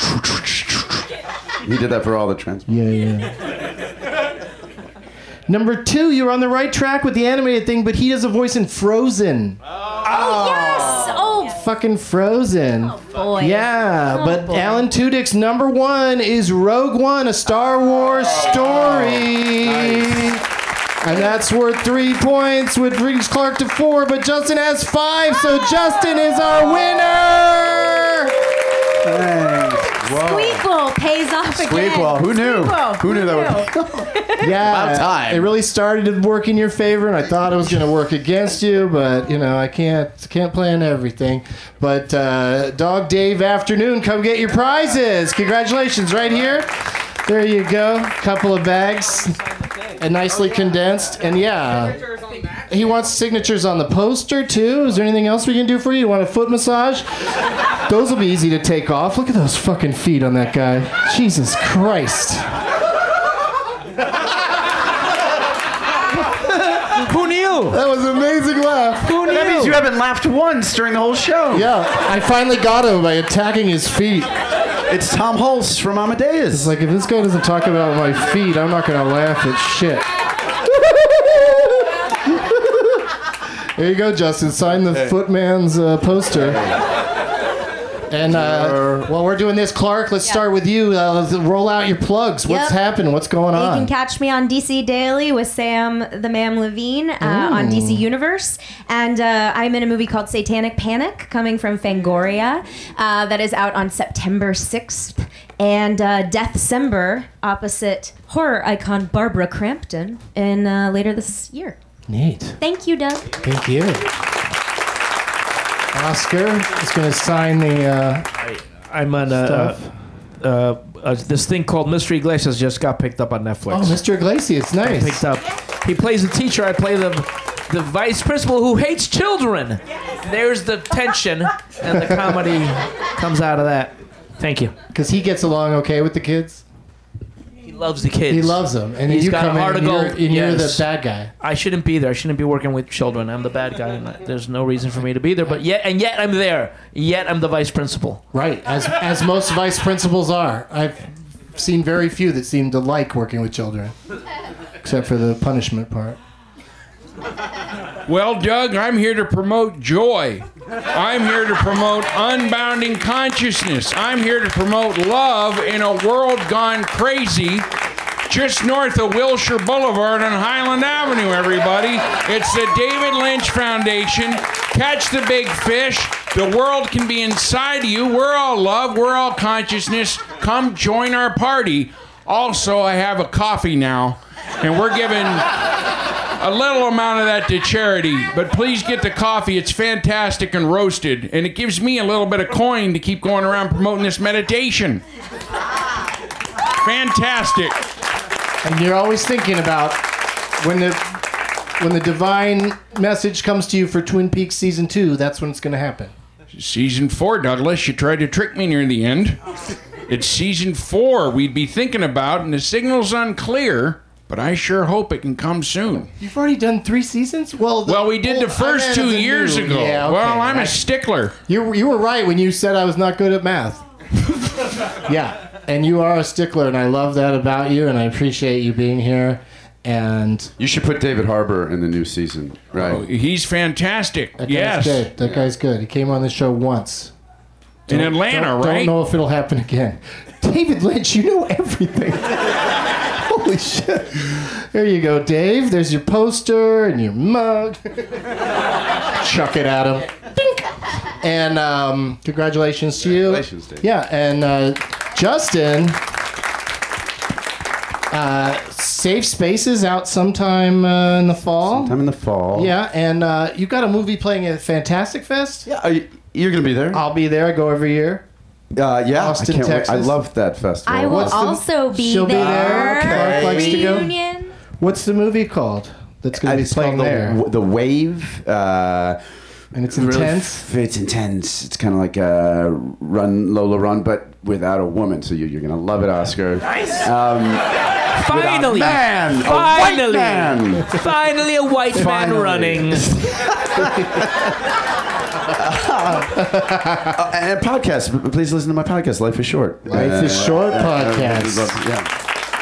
He did that for all the trans. Yeah, yeah. Number two, you're on the right track with the animated thing, but he does a voice in Frozen. Oh, yes! Oh, Fucking Frozen. boy. Yeah, Oh, but boy. Alan Tudyk's number one is Rogue One, a Star Wars story. And that's worth three points, which brings Clark to four, but Justin has five, so Justin is our winner! Thanks. Whoa. Squeakquel pays off again. Squeakquel. Who knew? Squeakquel. Who knew that would? Yeah, About time. it really started to work in your favor, and I thought it was going to work against you, but you know I can't can't plan everything. But uh, Dog Dave Afternoon, come get your prizes! Congratulations, right here. There you go, couple of bags, and nicely condensed, and yeah. He wants signatures on the poster too. Is there anything else we can do for you? You want a foot massage? Those will be easy to take off. Look at those fucking feet on that guy. Jesus Christ. Who knew? That was an amazing laugh. Who knew? That means you haven't laughed once during the whole show. Yeah, I finally got him by attacking his feet. It's Tom Hulse from Amadeus. It's like, if this guy doesn't talk about my feet, I'm not going to laugh at shit. There you go, Justin. Sign the Footman's uh, poster. And uh, while we're doing this, Clark, let's Yeah. start with you. Uh, let's roll out your plugs. What's Yep. happening? What's going You on? can catch me on D C Daily with Sam the Ma'am Levine uh, on D C Universe. And uh, I'm in a movie called Satanic Panic coming from Fangoria uh, that is out on September sixth. And uh, Deathcember opposite horror icon Barbara Crampton in uh, later this year. Neat. Thank you, Doug. Thank you. Oscar is going to sign the uh, I'm on uh, stuff. uh, uh, uh, this thing called Mystery Iglesias just got picked up on Netflix. Oh, Mister Iglesias, nice. Picked up. He plays the teacher. I play the the vice principal who hates children. There's the tension, and the comedy comes out of that. Thank you. Because he gets along okay with the kids. He loves the kids. He loves them, and He's you got come a heart in of and, you're, gold. and you're the Yes. bad guy. I shouldn't be there. I shouldn't be working with children. I'm the bad guy, and I- there's no reason for me to be there. But yet, and yet I'm there. Yet I'm the vice principal. Right, as as most vice principals are. I've seen very few that seem to like working with children, except for the punishment part. Well, Doug, I'm here to promote joy. I'm here to promote unbounding consciousness. I'm here to promote love in a world gone crazy. Just north of Wilshire Boulevard on Highland Avenue, everybody. It's the David Lynch Foundation. Catch the big fish. The world can be inside of you. We're all love. We're all consciousness. Come join our party. Also, I have a coffee now, and we're giving a little amount of that to charity. But please get the coffee. It's fantastic and roasted, and it gives me a little bit of coin to keep going around promoting this meditation. Fantastic. And you're always thinking about when the when the divine message comes to you for Twin Peaks season two. That's when it's going to happen. Season four, Douglas. You tried to trick me near the end. It's season four we'd be thinking about, and the signal's unclear, but I sure hope it can come soon. You've already done three seasons. Well, the, Well, we did the oh, first I meant two as a years new- ago. Yeah, okay. Well, I'm I- a stickler. You you were right when you said I was not good at math. Yeah, and you are a stickler, and I love that about you, and I appreciate you being here. And You should put David Harbour in the new season, right? Oh, he's fantastic. that Yes. guy's good. That guy's good. He came on the show once. In Don't- Atlanta, don't, right? Don't know if it'll happen again. David Lynch, you know everything. Holy shit. There you go, Dave. There's your poster and your mug. Chuck it at him. Dink. And um, congratulations to you. Congratulations, Dave. Yeah, and uh, Justin, uh, Safe Spaces out sometime uh, in the fall. Sometime in the fall. Yeah, and uh, you got a movie playing at Fantastic Fest? Yeah, are you, you're going to be there? I'll be there. I go every year. Uh, yeah, Austin, I can't wait. Texas. I love that festival. I will What's the- also be She'll be there. there. Clark likes to go. Reunion. What's the movie called that's going to be It's playing called there? the, the Wave. Uh, And it's really intense? f- it's intense. It's kind of like a Run Lola Run, but without a woman. So you, you're gonna love it, Oscar. Nice. Um, Finally, with a man, finally, a white man. finally, a white man Finally. running. Uh, and podcast. p- Please listen to my podcast. Life is short. Life is Short podcast. uh, yeah.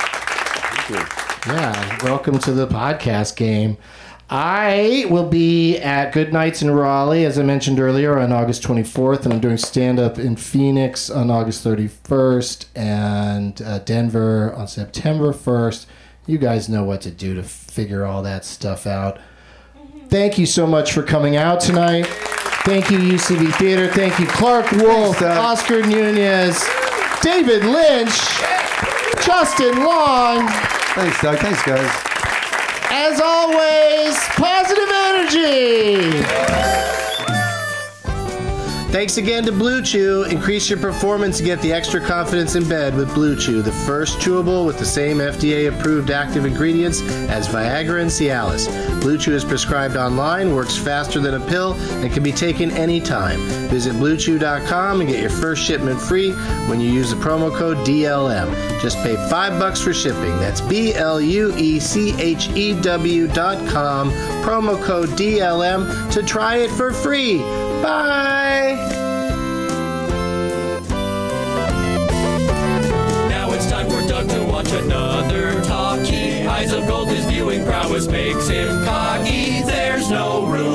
Yeah, welcome to the podcast game. I will be at Good Nights in Raleigh, as I mentioned earlier, on August twenty-fourth, and I'm doing stand-up in Phoenix on August thirty-first, and uh, Denver on September first. You guys know what to do to figure all that stuff out. Thank you so much for coming out tonight. Thank you, U C B Theater. Thank you, Clark Wolf, Oscar Nunez, David Lynch, Justin Long. Thanks, Doug. Thanks, guys. As always, positive energy. Thanks again to Blue Chew. Increase your performance and get the extra confidence in bed with Blue Chew, the first chewable with the same F D A-approved active ingredients as Viagra and Cialis. Blue Chew is prescribed online, works faster than a pill, and can be taken anytime. Visit blue chew dot com and get your first shipment free when you use the promo code D L M. Just pay five bucks for shipping. That's B L U E C H E W dot com, promo code D L M to try it for free. Bye! Now it's time for Doug to watch another talkie. Eyes of gold, his viewing prowess makes him cocky. There's no room